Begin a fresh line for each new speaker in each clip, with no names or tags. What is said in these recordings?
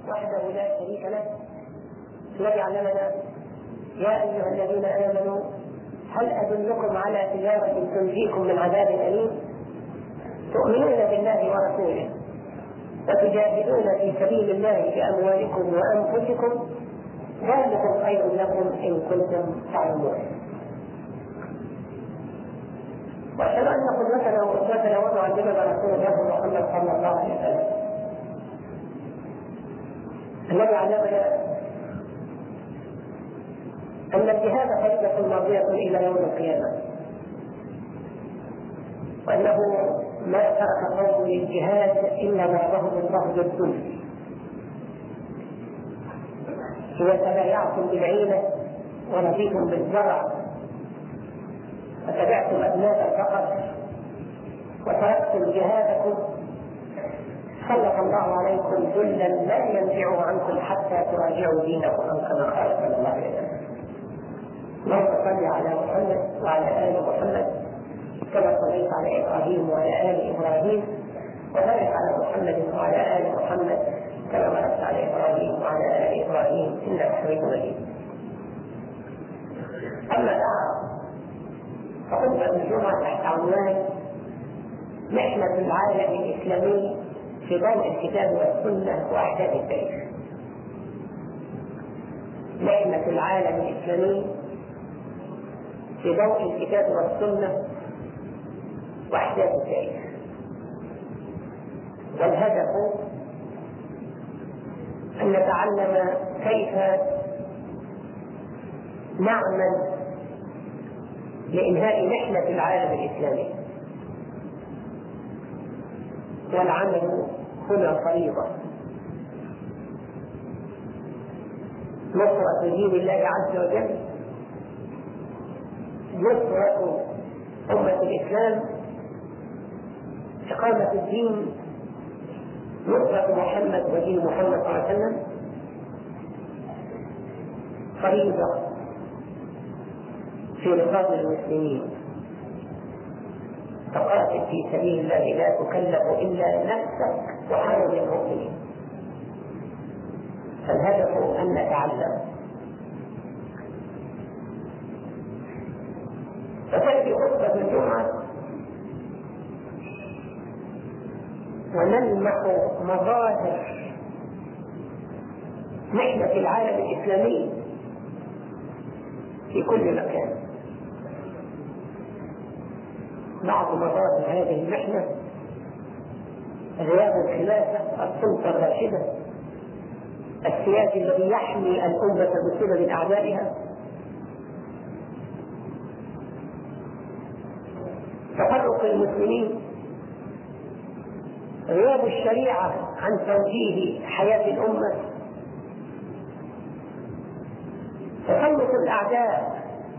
وحده لا شريك له الذي علمنا يا أيها الذين آمنوا هل أدلكم على تجارة تنجيكم من عذاب أليم تؤمنون بالله ورسوله وتجاهدون في سبيل الله بأموالكم وأنفسكم ذلكم خير لكم إن كنتم تعلمون. وأشهد أن قدوتنا وأسوتنا ومعلمنا رسول الله محمد صلى الله عليه وسلم الذي علمنا أن الجهاد فريضة ماضية إلى يوم القيامة، وأنه ما ترك قوم للجهاد إلا بعضهم الله بالذل. إذا تبايعتم بالعينة ورضيتم بالزرع وتبعتم أبناء الفقر وتركتم جهادكم سلط الله عليكم ذلا لا ينزعه عنكم حتى تراجعوا دينكم أو كما قال صلى الله عليه وسلم. اللهم صل على محمد وعلى آل محمد كما صليت على إبراهيم وعلى آل إبراهيم وبارك على محمد وعلى آل محمد كما باركت على إبراهيم وعلى آل إبراهيم إنك حميد مجيد. أما بعد فخطبة الجمعة تحت عنوان محنة العالم الإسلامي في ضوء الكتاب والسنة وأحداث التاريخ. محنة العالم الإسلامي في ضوء الكتاب والسنة وأحداث التاريخ. والهدف أن نتعلم كيف نعمل لإنهاء محنة العالم الإسلامي، والعمل هنا فريضة. نصرة دين الله عز وجل، نصرة أمة الإسلام، إقامة الدين، نصرة محمد ودين محمد صلى الله عليه وسلم فريضة في رقاب المسلمين. فقاتل في سبيل الله لا تكلف إلا نفسك وحرم المؤمنين. فالهدف أن نتعلم. فتأتي خطبة الجمعة ونلمح مظاهر محنة العالم الإسلامي في كل مكان. بعض مظاهر هذه المحنة غياب الخلافة، السلطة الراشدة، السياسي الذي يحمي الأمة بسبب أعدائها، تفرق المسلمين، غياب الشريعة عن توجيه حياة الأمة، تسلط الأعداء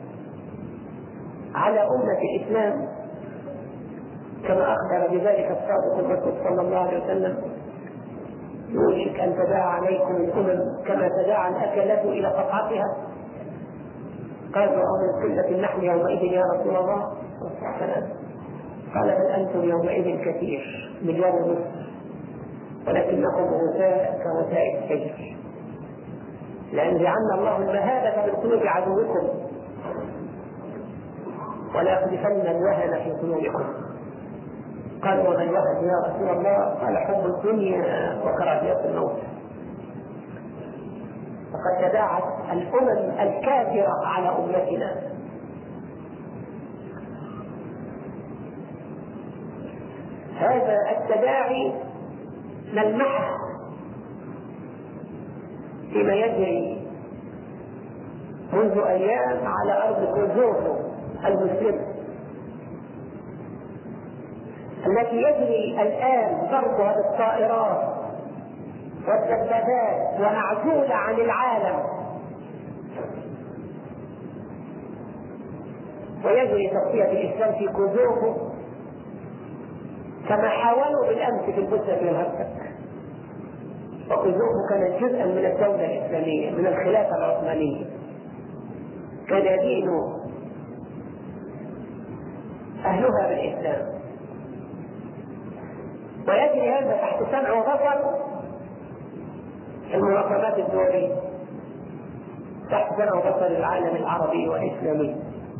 على أمة الإسلام كما أخبر بذلك الصادق الرسول صلى الله عليه وسلم: يوشك أن تداعى عليكم الأمم كما تداعى الأكلة إلى قطعتها. قالوا: ومن قلة نحن يومئذ يا رسول الله؟ قال: بل أنتم يومئذ كثير، مليار ونصف، ولكنكم غثاء كغثاء السيل. لأنزعن الله المهابة من قلوب عدوكم ولا يقذفن الوهن في قلوبكم. قالوا: وما الوهن يا رسول الله؟ قال: حب الدنيا وكراهية الموت. فقد تداعت الأمم الكافرة على أمتنا. هذا التداعي نلمحه فيما يجري منذ أيام على أرض كوزوفو المسلمة، التي يجري الآن ضربها بالطائرات والدبابات ومعزولة عن العالم، ويجري تصفية الإسلام في كوزوفو كما حاولوا بالأمس في البوسنة والهرسك. وكوزوفو كانت جزءا من الدولة الإسلامية، من الخلافة العثمانية، كان يدين أهلها بالإسلام، ويجري هذا تحت سمع وبصر المنظمات الدولية تحت سمع وبصر العالم العربي والإسلامي،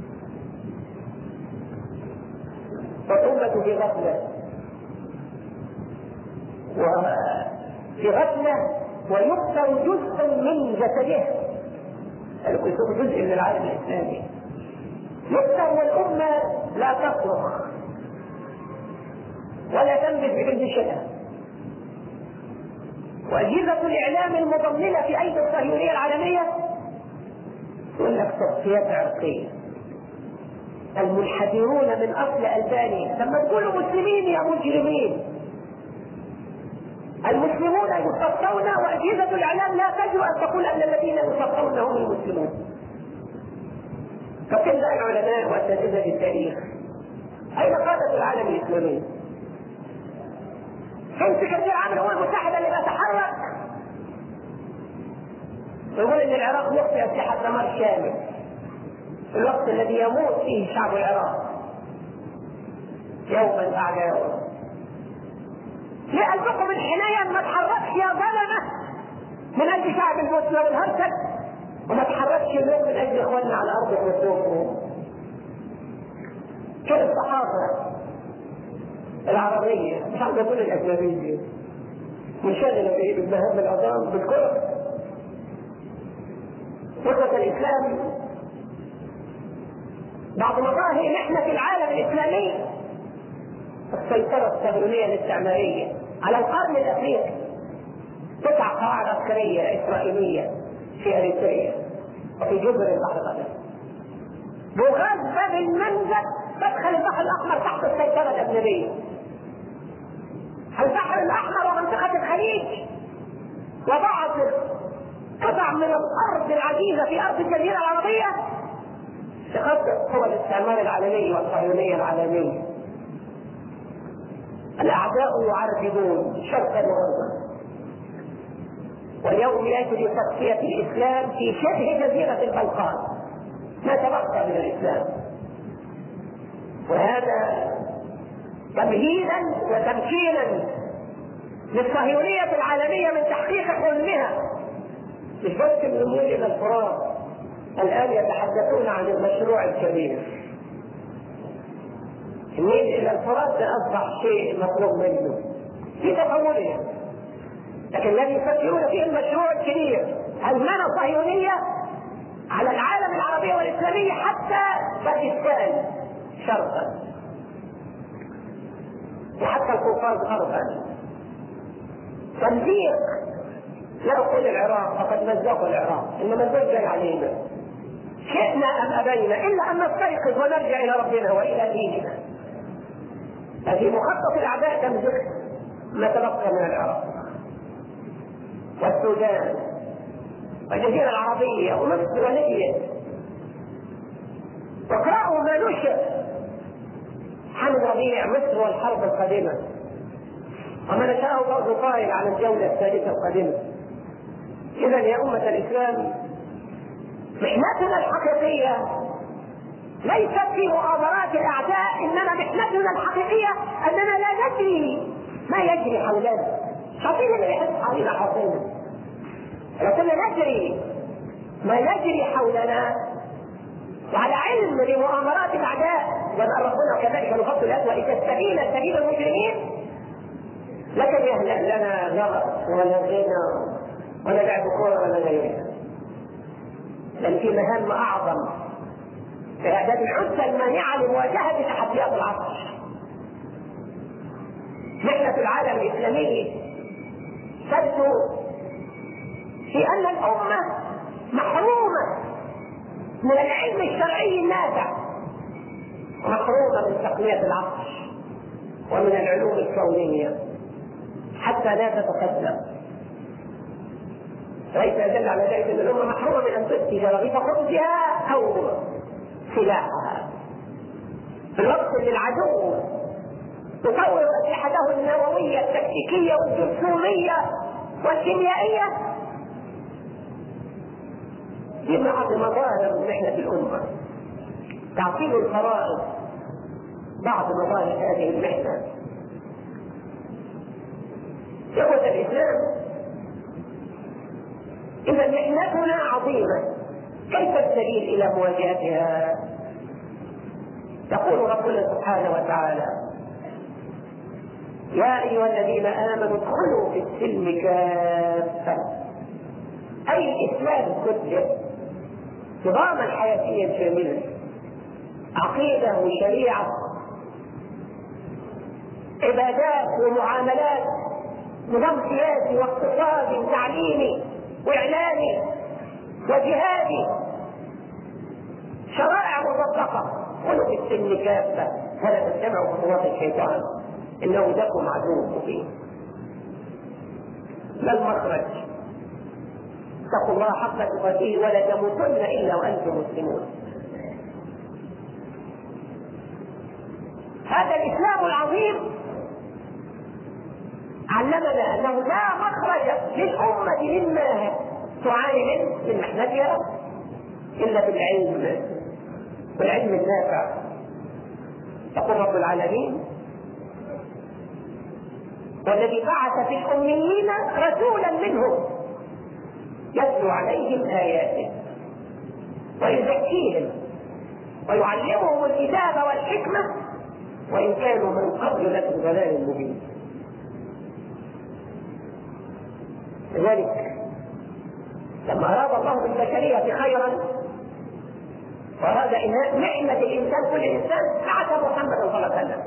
والأمة في غفلة ويكسر جزء من جسده، الكسور جزء من العالم الإسلامي يكسر، والأمة لا تصرخ ولا تنبذ بكل شيء. وأجهزة الإعلام المضللة في أيدي الصهيونية العالمية يقول لك تصفيات عرقية، المنحدرون من أصل ألبانيا. لما تقولوا مسلمين يا مجرمين، المسلمون يصفون، وأجهزة الإعلام لا تجرؤ أن تقول أن الذين يصفون هم المسلمون. فكيف العلماء وأساتذة التاريخ؟ أين قادة العالم الإسلامي؟ كان سكرتير عام الأمم المتحدة اللي بيتحرك يقول ان العراق يخطئ اسلحه دمار شامل في الوقت الذي يموت فيه شعب العراق يوما بعد يوم. لقلبكم الحنين ما تحركش يا ظلمه من اجل شعب البوسنه والهرسك، وما تحركش اليوم من اجل اخواننا على ارض وسوقهم. كل الصحافه العربيه مش عم تقول الاجنبيه منشغله بالمهام العظام بالكره. وصف الاسلام بعد مظاهر نحن في العالم الاسلامي السيطره الصهيونيه الاستعماريه على القرن الافريقي. 9 قواعد عسكريه اسرائيليه في اريتريا وفي جزر البحر الابيض. بغاز باب المنزل تدخل البحر الاحمر تحت السيطره الاجنبيه. البحر الاحمر ومنطقه الخليج وبعض قطع من الارض العزيزه في ارض الجزيره العربيه تخطط قوى الاستعمار العالمي والصهيونيه العالميه. الاعداء يعرضون شرقا وغربا، واليوم يجري تصفيه الاسلام في شبه جزيره البلقان، ما تبقى من الاسلام. وهذا تمهيدا وتمكينا للصهيونيه العالميه من تحقيق حلمها. مش بس من النيل الى الفرات، الان يتحدثون عن المشروع الكبير. النيل الى الفرات ده اصبح شيء مطلوب منه في تطوره، لكن الذي يفكرون فيه المشروع الكبير، هيمنه صهيونيه على العالم العربي والاسلامي حتى باكستان شرقا وحتى القوقاز غربا. تمزيق لا أقول العراق فقد مزقوا العراق، إنما الزوج جاي علينا شئنا أم أبينا إلا أن نستيقظ ونرجع إلى ربنا وإلى ديننا. ففي مخطط الأعداء تمزق ما تبقى من العراق والسودان والجزيرة العربية ومصر وليبيا. واقرأوا ما نشر عن ربيع مصر والحرب القادمة وما نشأه فوز قائل على الجولة الثالثة القادمة. إذا يا أمة الإسلام محنتنا الحقيقية ليست في مؤامرات الأعداء، إنما محنتنا الحقيقية أننا لا ندري ما يجري حولنا. حاطين اللي يحس حولنا حاطين، لكن ندري ما يجري حولنا وعلى علم بمؤامرات الأعداء. وأن ربنا كذلك نفصل الأسوأ لتستبين سبيل المجرمين. لكن يهلأ لنا غرق ولا غنى ولا لعب كورة ولا غيرها، بل في مهام أعظم في إعداد العدة المانعة لمواجهة تحديات العصر. محنة العالم الإسلامي تبدو في أن الأمة محرومة من العلم الشرعي النافع، ومحرومة من تقنية العصر ومن العلوم الكونية حتى لا تتقدم. ليس يدل على ذلك ان الامه محرومه من ان تؤتي رغيف خبزها او سلاحها في الوقت اللي العدو يطور اسلحته النوويه التكتيكيه والجرثوميه والكيميائيه. دي بعض مظاهر محنه الامه، تعطيل الفرائض بعض مظاهر هذه المحنه. إخوة الإسلام إذا محنتنا عظيمة، كيف السبيل إلى مواجهتها؟ يقول ربنا سبحانه وتعالى: يا أيها الذين آمنوا ادخلوا في السلم كافة، أي الإسلام كله نظاما حياتيا شاملا، عقيدة وشريعة، عبادات ومعاملات، نظام سياسي واقتصادي وتعليمي واعلامي وجهادي، شرائع مطبقه. ادخلوا في السلم كافه ولا تتبعوا خطوات الشيطان انه لكم عدو مبين. ما المخرج؟ اتقوا الله حق تقاته ولا تموتن الا وانتم مسلمون. هذا الاسلام العظيم علمنا انه لا مخرج للامه مما تعاني من محنتها الا بالعلم النافع. يقول رب العالمين: والذي بعث في الاميين رسولا منهم يتلو عليهم اياته ويزكيهم ويعلمهم الكتاب والحكمه وان كانوا من قبل لفي ضلال مبين. لذلك لما أراد الله بالبشرية خيرا وأراد إنهاء نعمة الإنسان كل إنسان بعث محمدا صلى الله عليه وسلم،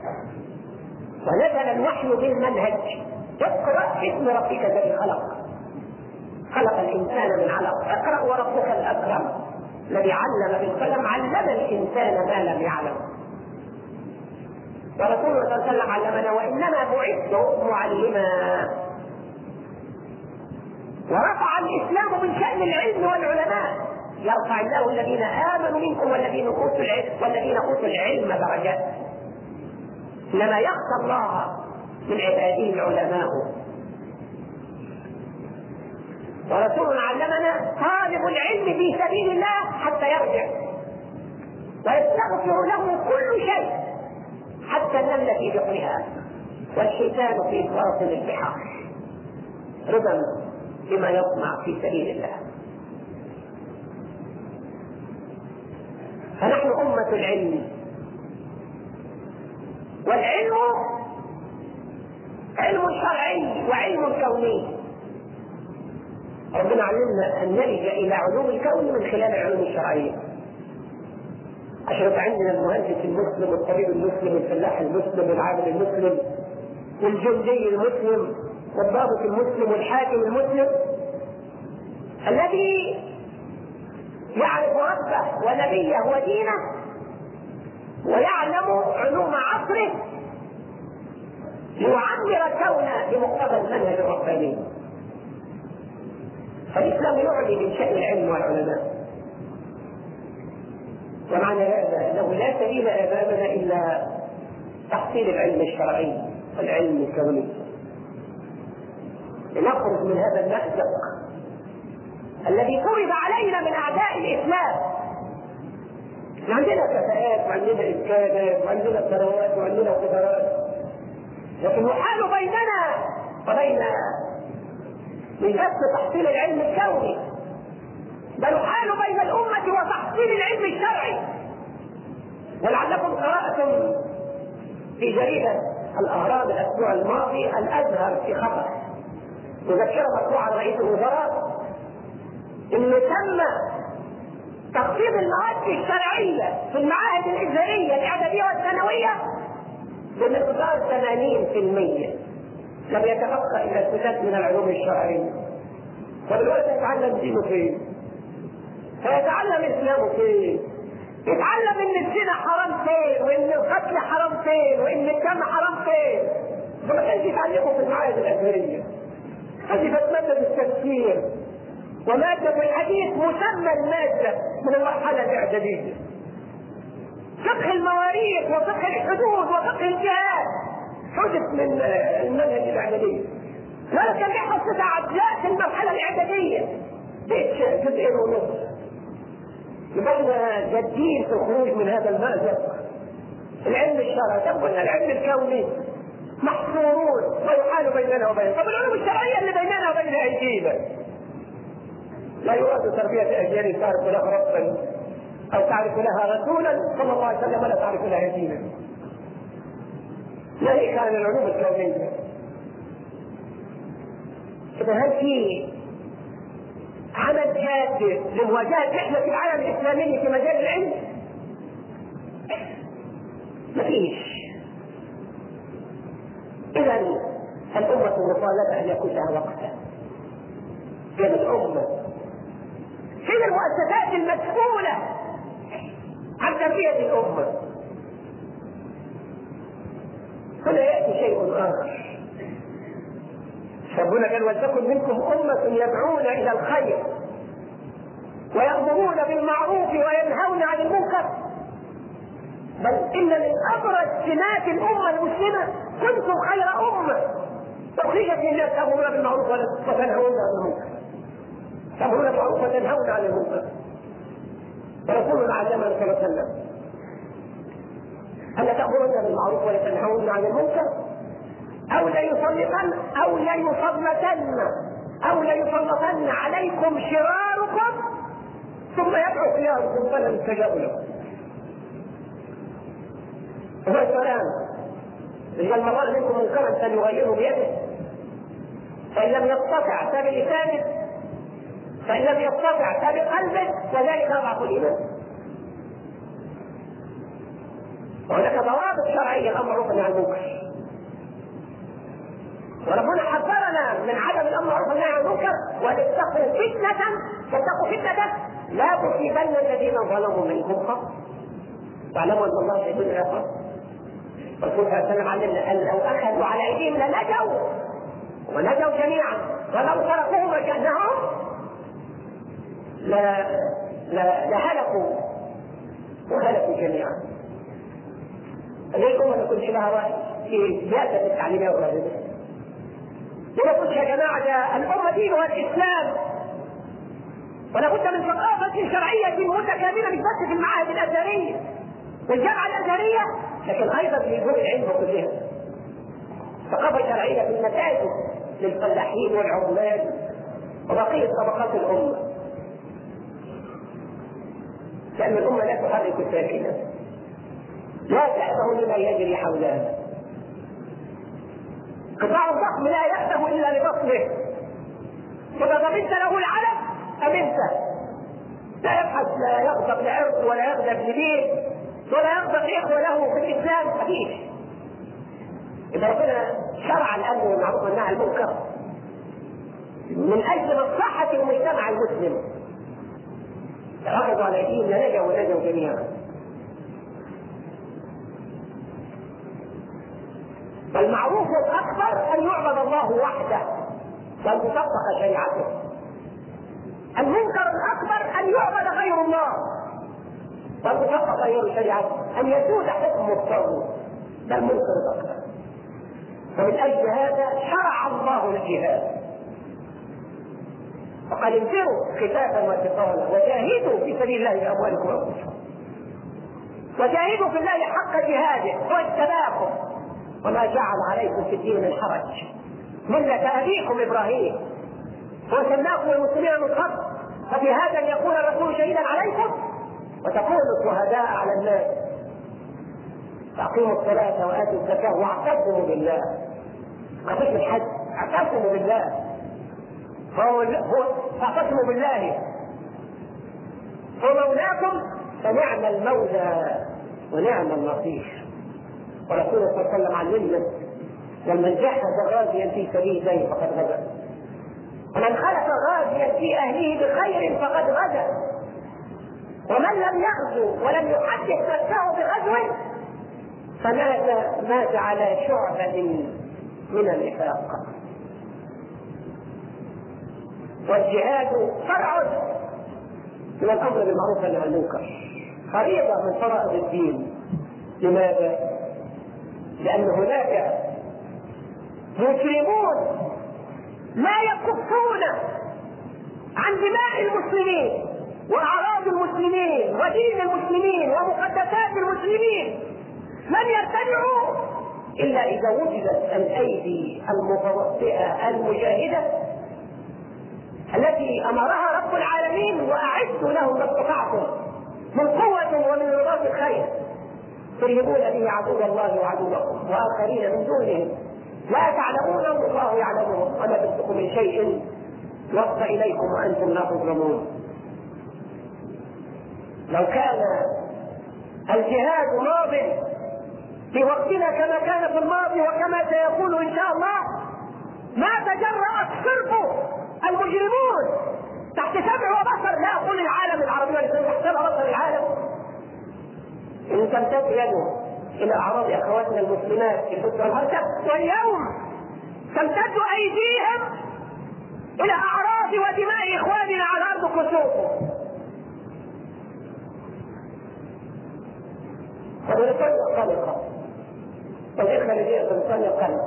ونزل الوحي بالمنهج: اقرأ باسم ربك الذي خلق الإنسان من علق، اقرأ وربك الأكرم الذي علم بالقلم علم الإنسان ما لم يعلم. ورسوله صلى الله عليه وسلم علمنا: وإنما بعثت معلما. ورفع الإسلام من شأن العلم والعلماء، يرفع الله الذين آمنوا منكم والذين أوتوا العلم درجات. إنما يخشى الله من عباده العلماء. ورسولنا علمنا: طالب العلم في سبيل الله حتى يرجع ويستغفر له كل شيء حتى النملة في بطنها والحيتان في باطن البحار، رضا بما يصنع في سبيل الله. فنحن أمة العلم، والعلم علم شرعي وعلم كوني. ربنا علمنا أن نلجأ إلى علوم الكون من خلال العلوم الشرعية، عشان يبقى عندنا المهندس المسلم والطبيب المسلم والفلاح المسلم والعامل المسلم والجندي المسلم والضابط المسلم والحاكم المسلم الذي يعرف ربه ونبيه ودينه ويعلم علوم عصره ليعمر كونه بمقتضى المنهج الرباني. فالإسلام يعلي من شأن العلم والعلماء. ومعنى هذا أنه لا سبيل أمامنا إلا تحصيل العلم الشرعي والعلم الكوني لنخرج من هذا المأزق الذي فرض علينا من أعداء الإسلام. عندنا كفاءات وعندنا إمكانات وعندنا ثروات وعندنا قدرات، لكن يحال بيننا وبين من نفس تحصيل العلم الكوني، بل يحال بين الأمة وتحصيل العلم الشرعي. ولعلكم قرأتم في جريدة الأهرام الأسبوع الماضي الأزهر في خطر مذكرة مطبوعة عن رئيس الوزراء إنه تم تخفيض المواد الشرعية في المعاهد الإزهرية الإعدادية والثانوية بمقدار 80%. لم يتبقى إلا السداد من العلوم الشرعية. فدلوقتي يتعلم دينه فين؟ فيتعلم إسلامه فين؟ يتعلم إن الزنا حرام فين؟ وإن القتل حرام فين؟ وإن الدم حرام فين؟ فما كانش يتعلمه في المعاهد الأزهرية. حذفت مادة التفسير ومادة الحديث مسمى المادة من المرحلة الإعدادية. فقه المواريث وفقه الحدود وفقه الجهاد حدث من المنهج الإعدادي. لا كان يحصل 9 أجزاء في المرحلة الإعدادية، جزئين ونص. يبقى جديد في الخروج من هذا المأزق. العلم الشرعي تقول العلم الكوني محصورون ويحال بيننا وبينهم. طب العلوم الشرعية اللي بيننا وبين أيدينا لا يراد تربية أجيال تعرف لها ربا أو تعرف لها رسولا صلى الله عليه وسلم ولا تعرف لها دينا. ذلك عن العلوم الكونية. إذا هل في عمل جاد لمواجهة رحلة العالم الإسلامي في مجال العلم؟ مفيش. إذا الأمة مطالبة أن يكون لها وقتا. هي الأمة هي المؤسسات المسؤولة عن تربية الأمة. هنا يأتي شيء آخر. ربنا قال ولتكن منكم أمة يدعون إلى الخير ويأمرون بالمعروف وينهون عن المنكر. بل إن من أبرز سمات الأمة المسلمة كنتم خير أمة أخرجت للناس تأمرون بالمعروف وتنهون عن المنكر. تأمرون بالمعروف وتنهون عن المنكر. ورسولنا علمنا صلى الله عليه وسلم ألا تأمرون بالمعروف ولا تنهون عن المنكر أو لا يسلطن عليكم شراركم ثم يدعو خياركم فلن يستجاب لكم. هو الكلام إذا المرء منكم منكرا فليغيره بيده، فإن لم يستطع فبلسانه، فإن لم يستطع فبقلبه، وذلك أضعف الإيمان. وهناك ضوابط شرعية الأمر والنهي عن المنكر، وربنا حذرنا من عدم الأمر والنهي عن المنكر واتقوا فتنة لا تصيبن الذين ظلموا منكم خاصة واعلموا أن الله شديد العقاب. الرسول صلى الله عليه وسلم علمنا أن لو أخذوا على أيديهم ونجوا جميعا ولو تركوهم مكانهم وهلكوا جميعا. اليكم ما كنتش لها رأي في سياسة التعليمية والرياضية. ولا كنت يا جماعة الأمة دينها الإسلام، ولا بد من ثقافة شرعية متكاملة مش بس في المعاهد الأزهرية والجامعة الأزهرية، لكن أيضا في نجوم العلم كلها. ثقافة شرعية في المساجد للفلاحين والعمال وبقية طبقات الأمة، لأن الأمة لا تحرك الساكنة، لا تأبه لما يجري حولها. قطاع ضخم لا يأبه إلا لبطنه، فإذا ضمنت له العلم أمنته، لا يبحث، لا يغضب لعرض ولا يغضب لدين ولا يغضب لإخوة له في الإسلام حديث. إذا ربنا شرع الأمر والمعروف والنهي عن المنكر من أجل مصلحة المجتمع المسلم، أخذوا على أيديهم ونجوا جميعا. فالمعروف الأكبر أن يعبد الله وحده وأن تطبق شريعته. المنكر الأكبر أن يعبد غير الله وأن تطبق غير شريعته، أن يسود حكم الطاغوت، ده المنكر الأكبر. فمن أجل هذا شرع الله الجهاد، فقد انفروا خفافا وثقالا وجاهدوا في سبيل الله بأموالكم وأنفسكم، وجاهدوا في الله حق جهاده واجتباكم وما جعل عليكم في الدين من حرج ملة أبيكم إبراهيم وسماكم المسلمين من قبل ففي هذا أن يكون الرسول شهيدا عليكم وتكونوا شهداء على الناس. فأقيموا الصلاة وآتوا الزكاة واعتصموا بالله. قضية الحج اعتصموا بالله، فاعتصموا بالله هو مولاكم فنعم المولى ونعم النصير. ورسول الله صلى الله عليه وسلم علمنا ومن جهز غازيا في سبيل الله فقد غزا، ومن خلف غازيا في اهله بخير فقد غزا، ومن لم يغزو ولم يحدث نفسه بغزو فمات على شعبة من النفاق. والجهاد فرع من الامر بالمعروف والنهي عن المنكر، فريضة من فرائض الدين. لماذا؟ لأن هناك مسلمون لا يكفون عن دماء المسلمين وأعراض المسلمين ودين المسلمين ومقدسات المسلمين، لن يرتدعوا إلا إذا وجدت الأيدي المتوطئة المجاهدة التي التي أمرها رب العالمين: وأعدوا لهم ما استطعتم من قوة ومن رباط الخيل ترهبون به عدو الله وعدوكم وآخرين من دونهم لا تعلمونهم الله يعلمهم وما تنفقوا من شيء يوفى إليكم وأنتم لا تظلمون. لو كان الجهاد ماض في وقتنا كما كان في الماضي وكما سيكون إن شاء الله، ما تجرأ الصرف المجرمون تحت سمع وبصر، لا أقول العالم العربي والإسلامي، تحت سمع وبصر العالم، إن تمتد يده إلى أعراض أخواتنا المسلمات في القدس والهرجة، واليوم تمتد أيديهم إلى أعراض ودماء إخواننا على أرض كسوفهم. فبريطانيا قلقة، والإخوة الذين في بريطانيا قلق.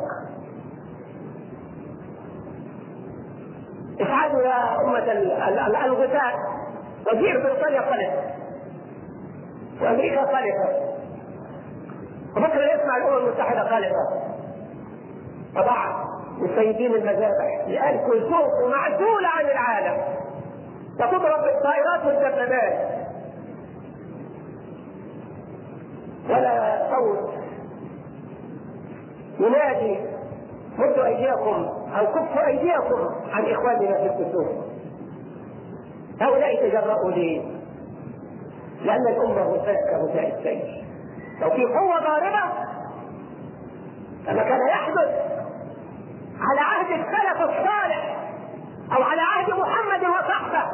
افعلوا يا أمة الغثاء، وزير بريطانيا قلق، وأمريكا قلقة، وبكرة يسمع الأمم المتحدة قلقة، وبعض مسيدين المذابح لآل كلثوم ومعزولة عن العالم، وتضرب بالطائرات والدبابات، ولا صوت ينادي: مدوا أيديكم أو كفوا أيديكم عن إخواننا في الكسوف. هؤلاء تجرؤوا ليه؟ لأن الأمة غثاء كغثاء السيل. لو في قوة ضاربة كما كان يحدث على عهد السلف الصالح أو على عهد محمد وصحبه،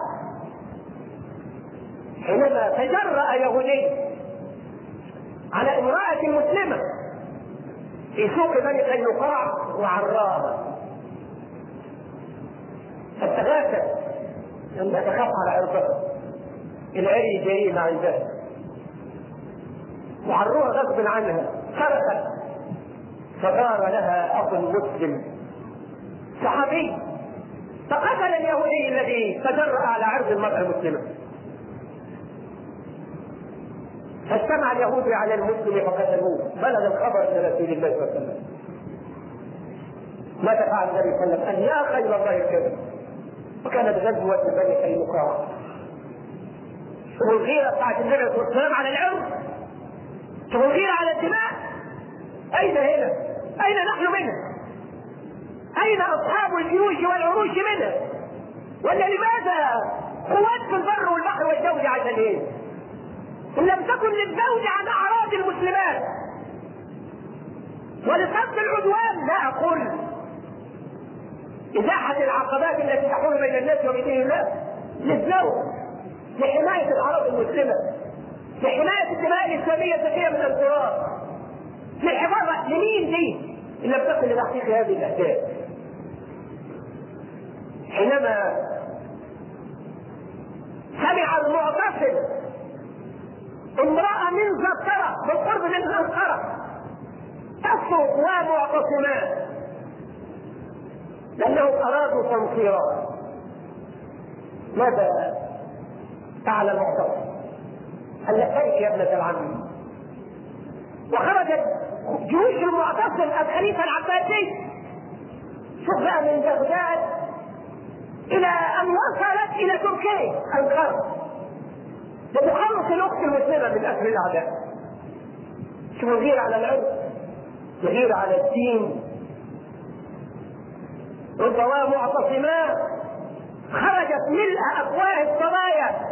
حينما تجرأ يهودي على امرأة مسلمة في سوق بني قينقاع وعراها، فتغافل لما تخاف على عرضها، العري جريمة عندها، وعروها غصب عنها، صرخت، فغار لها أخ مسلم صحابي فقتل اليهودي الذي تجرأ على عرض المرأة المسلمة. فاجتمع اليهود على المسلم فقتلوه، بلغ الخبر الى رسول الله صلى الله عليه وسلم. ماذا فعل النبي صلى الله عليه وسلم؟ ان يا خير الله الكذب، وكانت غزوه بني قينقاع. شوفوا الغيره بتاعت النبي صلى الله عليه وسلم على العرض، شوفوا الغيره على الدماء. اين هنا؟ اين نحن منها؟ اين اصحاب الجيوش والعروش منها؟ ولا لماذا قوات في البر والبحر والجو عشان ايه؟ إن لم تكن للزوج عن أعراض المسلمات ولصد العدوان، لا أقول إزاحة العقبات التي تحول بين الناس وبين دين الله، للزوج، لحماية الأعراض المسلمة، لحماية الدماء الإسلامية الزكية من التراب، للحفاظ. لمين دي إن لم تكن لتحقيق هذه الأهداف؟ حينما سمع المعتصم امرأة من زرقرة بالقرب من أنقرة تصرخ ومعتصمات لأنهم أرادوا تنصيرا، ماذا فعل المعتصم؟ قال لبيك يا ابنة العم. وخرجت جيوش المعتصم الخليفة العباسي، شوف بقى، من بغداد إلى أن وصلت إلى تركيا أنقرة لتخلص الأخت المسلمة من أسر الأعداء. شوفوا الغيرة على العرض، الغيرة على الدين. ربما معتصمات خرجت ملء أفواه الصبايا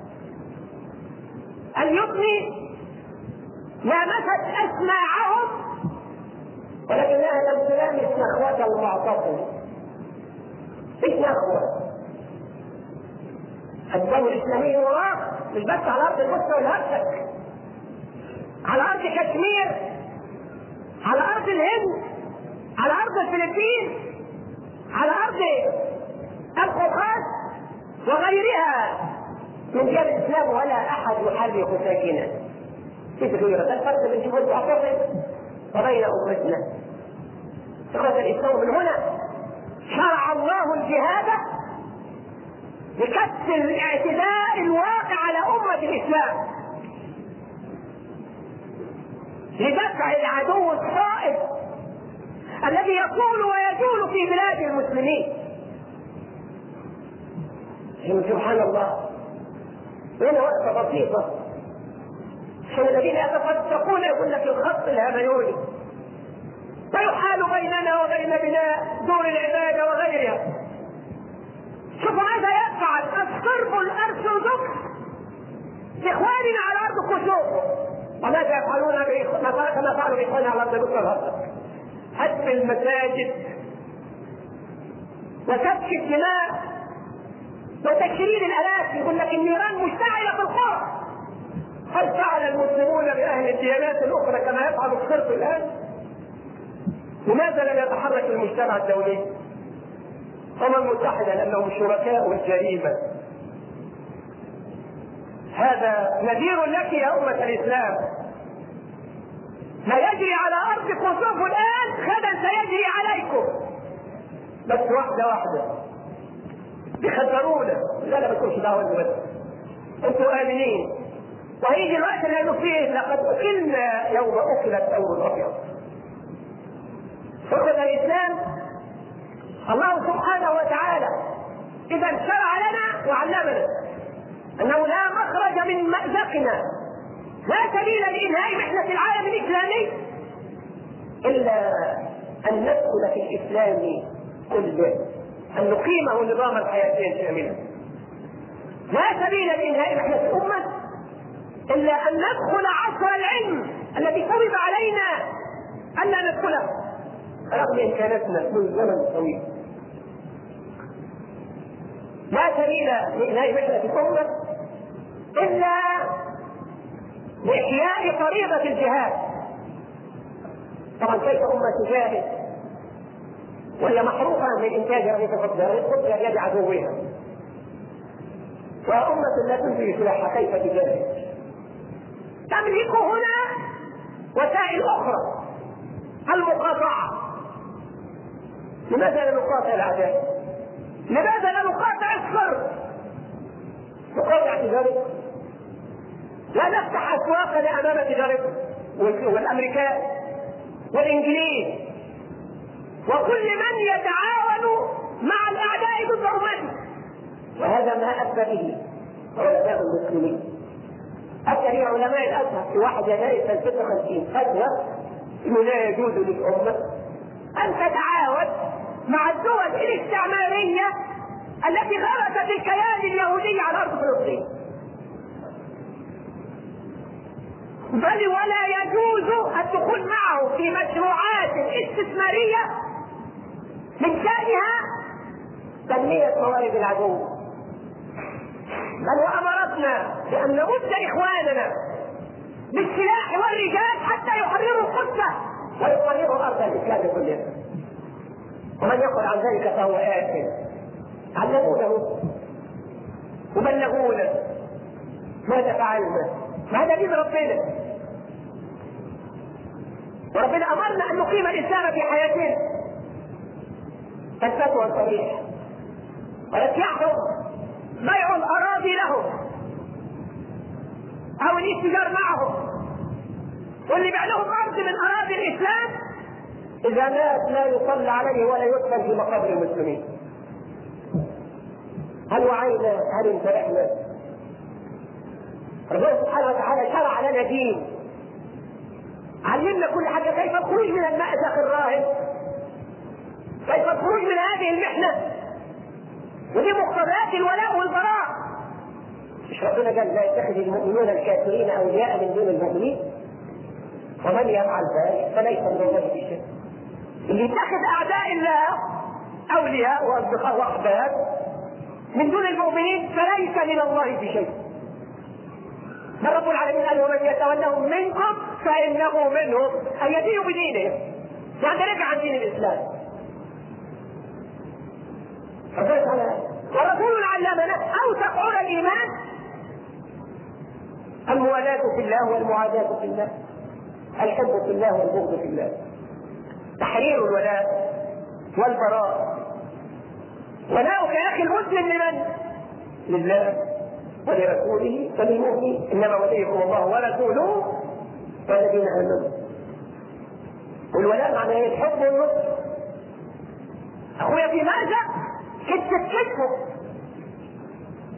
اليتم، لامست أسماعهم، ولكنها لم تلامس نخوة المعتصم. ايش نخوة؟ الدولة الإسلامية وراء، مش بس على أرض البصرة والهرسك، على أرض كشمير، على أرض الهند، على أرض الفلبين، على أرض القوقاز وغيرها من ديار الإسلام، ولا أحد يحرك ساكنا. ايش غيره؟ ده الفرق بين جهود المعتصم وبين أمتنا. إخوة الإسلام، من هنا شرع الله الجهاد لكف الاعتداء الواقع على أمة الإسلام، لدفع العدو الصائب الذي يقول ويجول في بلاد المسلمين. سبحان الله. هنا وقفة بسيطة عشان الذين يتصدقون يقول لك الخط الهميوني ويحال بيننا وبين بناء دور العبادة وغيرها. شوفوا ماذا يفعل الصرف الأرثوذكس إخواننا على أرض كسوف، وماذا يفعلون كما فعلوا بإخواننا على أرض مصر. هدم المساجد وسفك الدماء وتشريد الآلاف. يقول لك النيران مشتعلة في القرى. هل فعل المسلمون بأهل الديانات الأخرى كما يفعل الصرف الآن؟ لماذا لم يتحرك المجتمع الدولي؟ الأمم المتحدة لأنهم شركاء الجريمة. هذا نذير لك يا أمة الإسلام. ما يجري على أرض كسوف الآن غدا سيجري عليكم، بس واحدة واحدة. بيخدرونا، لا ما تكونش دعوة بس، أنتوا آمنين. وهيجي الوقت اللي نصير لقد أكلنا يوم أكلت أول أبيض. فقد الإسلام الله سبحانه وتعالى إذا شرع لنا وعلمنا أنه لا مخرج من مأزقنا، لا سبيل لإنهاء محنة العالم الإسلامي إلا أن ندخل في الإسلام كله، أن نقيمه نظاما حياتيا شاملا. لا سبيل لإنهاء محنة الأمة إلا أن ندخل عصر العلم الذي فرض علينا أن لا ندخله رغم إمكاناتنا من زمن طويل. لا سبيل لإنهاء محنة الأمة إلا بإحياء فريضة الجهاد. طبعا كيف أمة تجاهد وهي محروقة من إنتاج رغيف الخبز يد عدوها، وأمة لا تنتج سلاحها كيف تجاهد؟ تملك هنا وسائل أخرى. المقاطعة. لماذا لا نقاطع الأعداء؟ لماذا لا نقاطع الصرف؟ نقاطع تجارته، لا نفتح أسواقنا أمام تجارته والأمريكان والإنجليز وكل من يتعاون مع الأعداء ضد أمته. وهذا ما أتى به علماء المسلمين. أتى به علماء الأزهر في 1 يناير 1956 فتوى إنه لا يجوز للأمة أن تتعاون مع الدول الاستعمارية التي غرست الكيان اليهودي على أرض فلسطين، بل ولا يجوز الدخول معه في مشروعات استثمارية من شأنها تنمية موارد العدو، بل وأمرتنا بأن نمد إخواننا بالسلاح والرجال حتى يحرروا القدس ويحرروا أرض الإسلام كلها. ومن يقول عن ذلك فهو آثم. علمونه وبلغونا ماذا فعلنا، ماذا دين ربنا. وربنا أمرنا أن نقيم الإسلام في حياتنا. الفتوى الصريح ولك يحرم بيع الأراضي لهم أو الاتجار معهم، واللي بيع لهم أرض من أراضي الإسلام إذا مات لا يصلى عليه ولا يدفن في مقابر المسلمين. هل وعينا؟ هل انتبهنا؟ ربنا سبحانه وتعالى شرع لنا دين، علمنا كل حاجة، كيف الخروج من المأزق الراهن، كيف الخروج من هذه المحنة، ودي مقتضيات الولاء والبراء. مش ربنا قال لا يتخذ المؤمنون الكافرين أولياء من دون المؤمنين؟ ومن يفعل ذلك فليس من الله في شيء. اللي يتخذ أعداء الله أولياء وأصدقاء وأحباب من دون المؤمنين فليس من الله في شيء. من رب العالمين قال ومن يتولهم منكم فإنه منهم، أن يدينوا بدينهم، يعني رجع عن دين الإسلام. ورسول علمنا أوثق عرى الإيمان الموالاة في الله والمعاداة في الله، الحب في الله والبغض في الله، تحرير الولاء والبراء. ولاؤك يا أخي المسلم لمن؟ لله ولرسوله وللمؤمنين، إنما وليكم الله ورسوله والذين آمنوا. والولاء معناه الحب والنصر. أخويا في ماذا؟ كتفه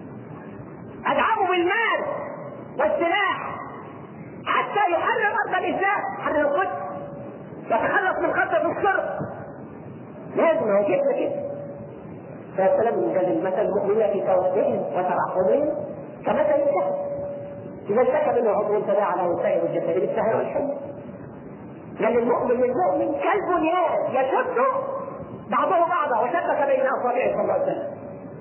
والسلاح حتى يحرر أرض الإسلام، يحرر القدس، يتخلص من خطة الشرق. لازم هو كده. فالسلام قال المثل المؤمنين في توادهم وترحمهم كمثل الجسد، إذا اشتكى منه عضو تداعى له سائر الجسد بالسهر والحمى. قال المؤمن للمؤمن كالبنيان يشد بعضه بعضا وشبك بين أصابعه صلى الله عليه وسلم.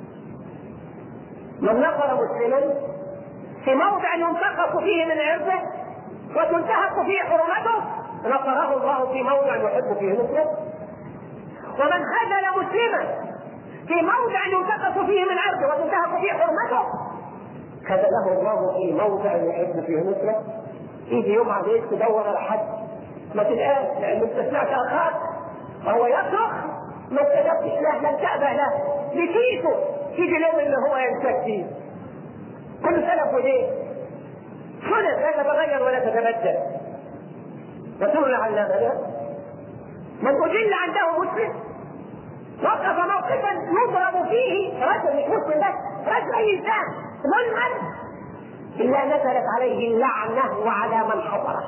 من نصر مسلما في موضع ينتقص فيه من عرضه وتنتهك فيه حرمته نصره الله في موضع يحب فيه نصره. ومن خذل مسلما في موضع ينتقص فيه من عرضه وتنتهك فيه حرمته خذله الله في موضع يحب فيه نصره. يجي يوم عليك تدور على حد ما تلقاش، لأنه استثناء أخاك وهو يصرخ ما استجبتش له، لن تأبه له لكيسه. تيجي اليوم اللي هو ينساك فيه كل سلف وليه سنة لا تتغير ولا تتبدل. رسولنا علمنا من أجل عنده مسلم وقف موقفا يضرب فيه رجل مش مسلم بس، رجل أي إنسان ظلما إلا نزلت عليه اللعنة وعلى من حضره.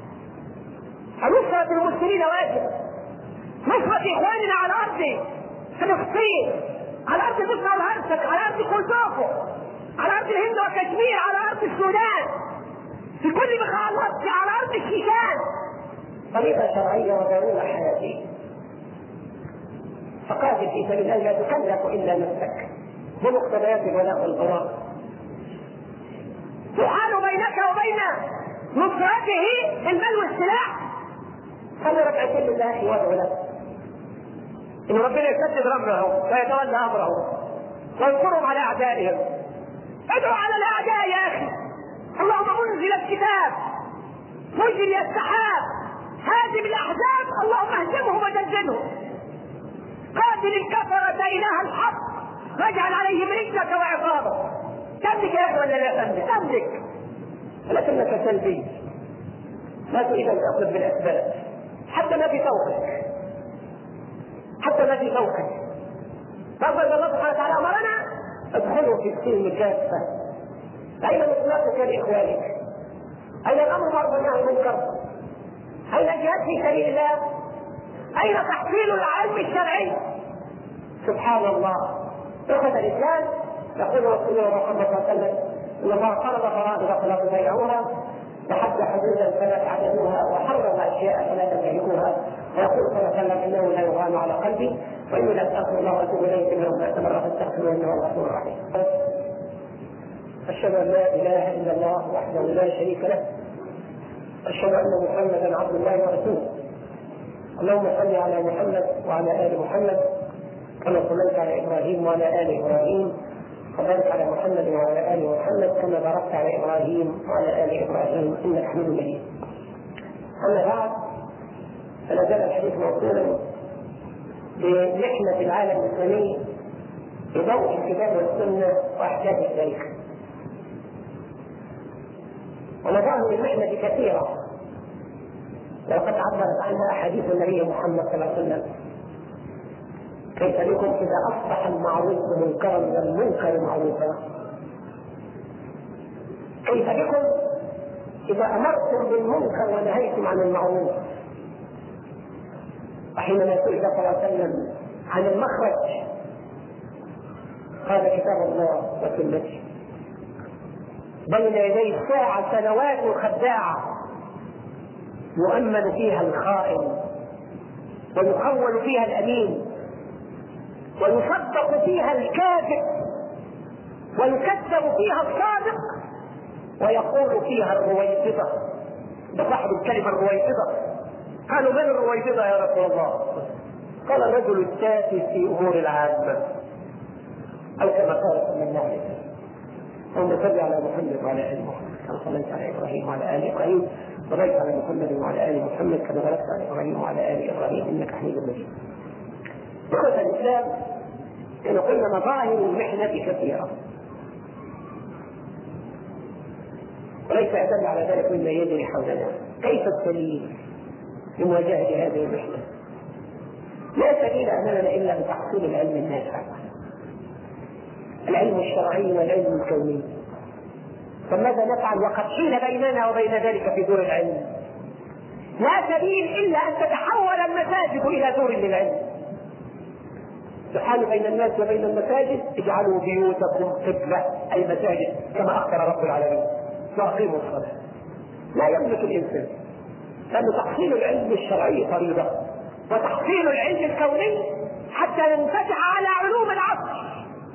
فنصرة المسلمين واجب، نصرة إخواننا على أرض فلسطين، على أرض دفن الهرسك، على أرض كردوفو، على أرض الهند وكشمير، على أرض السودان، في كل مخالط، على أرض الشيشان. طريقة شرعية وضرورة حياتية. فقاتل في سبيل الله لا تكلف إلا نفسك بمقتضيات الولاء والبراء. يحال بينك وبين نصرته بالبل والسلاح. خلي ركعتين لله وادعو له إن ربنا يسدد رمره ويتولى أمره وينصرهم على أعدائهم. ادعو على الأعداء يا أخي. اللهم منزل الكتاب، مجري السحاب، هازم الأحزاب، اللهم اهزمهم ودجنهم. قاتل الكفرة إله الحق واجعل عليهم رجلك وعقابك. تملك يا أخي ولا لا تملك؟ تملك، ولكنك سلبي لا تريد أن تأخذ بالأسباب حتى ما في فوقك، حتى ما في فوقك. فأفضل الله سبحانه وتعالى أمرنا ادخلوا في السلم كافة. أين مطلقك لإخوانك؟ أين الأمر معروف والنهي عن المنكر؟ أين الجهاد في سبيل الله؟ أين تحصيل العلم الشرعي؟ سبحان الله. إخوة الإسلام، يقول رسولنا محمد صلى الله عليه وسلم إن الله فرض فرائض فلا تضيعوها، وحد حدودا فلا تعتدوها، وحرم أشياء فلا تنتهكوها. ويقول صلى الله عليه وسلم إنه لا يغان على قلبي وإني لا أستغفر الله وأتوب إليه من يوم مرة فاستغفروه إنه هو الغفور الرحيم. أشهد أن لا إله إلا الله وحده لا شريك له، أشهد أن محمدا عبد الله ورسوله. اللهم صل على محمد وعلى آل محمد كما صليت على إبراهيم وعلى آل إبراهيم، وبارك على محمد وعلى آل محمد كما باركت على إبراهيم وعلى آل إبراهيم إنك حميد مجيد. أما بعد، فلا زال الحديث موصولا بمحنة العالم الإسلامي بضوء الكتاب والسنة وأحداث التاريخ. ومظاهر المحنة كثيرة وقد عبرت عنها أحاديث النبي محمد صلى الله عليه وسلم. كيف بكم إذا أصبح المعروف منكرا والمنكر معروفا؟ كيف بكم إذا أمرتم بالمنكر ونهيتم عن المعروف؟ وحينما سئل صلى الله عليه وسلم عن المخرج قال كتاب الله وسنته. بين يدي الساعة سنوات خداعة يؤمن فيها الخائن ويخول فيها الأمين ويصدق فيها الكاذب ويكذب فيها الصادق ويقول فيها الرويبضة. بصاحب الكلمة الرويبضة. قالوا من الرويبضة يا رسول الله؟ قال الرجل التافه في أمور العامة، أو كما قال صلى الله عليه وسلم. اللهم صل على محمد وعلى آل محمد كما صليت على إبراهيم وعلى آل إبراهيم، وبارك على محمد وعلى آل محمد كما باركت على إبراهيم وعلى آل إبراهيم إنك حميد مجيد. إخوة الإسلام، إن قلنا مظاهر المحنة كثيرة وليس أدل على ذلك مما يجري حولنا. كيف السبيل لمواجهة هذه المحنة؟ لا سبيل أمامنا إلا بتحصيل العلم النافع، العلم الشرعي والعلم الكوني. فماذا نفعل وقد حيل بيننا وبين ذلك في دور العلم؟ لا سبيل إلا أن تتحول المساجد إلى دور للعلم. يحال بين الناس وبين المساجد: اجعلوا بيوتكم قبلة، أي مساجد كما أخبر رب العالمين، وأقيموا الصلاة. لا يملك الإنسان، لأن تحصيل العلم الشرعي فريضة، وتحصيل العلم الكوني حتى ننفتح على علوم العصر،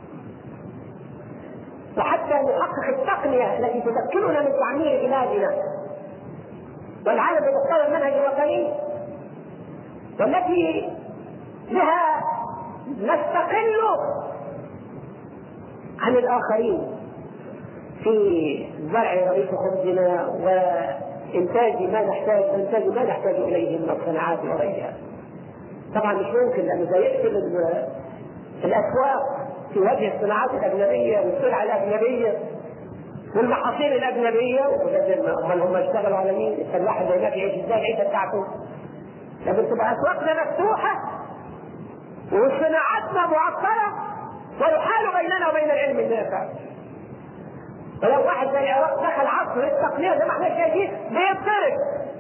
وحتى نحقق التقنية التي تمكننا من تعمير بلادنا والعالم بمقتضى المنهج الوطني، والتي بها نستقل عن الآخرين في زرع رغيف خبزنا وإنتاج ما نحتاج إليه من الصناعات وغيرها. طبعا مش ممكن، لأنه سيقتل الأسواق في وجه الصناعات الأجنبية والسلع الأجنبية والمحاصيل الأجنبية. أمال هم اشتغلوا على مين؟ الفلاح اللي هناك يعيش ازاي العيشة بتاعته؟ لما تبقى أسواقنا مفتوحة وصناعاتنا معطلة ويحال بيننا وبين العلم النافع. ولو واحد زي العراق دخل عصر التقنية زي ما احنا شايفين بيضطرب،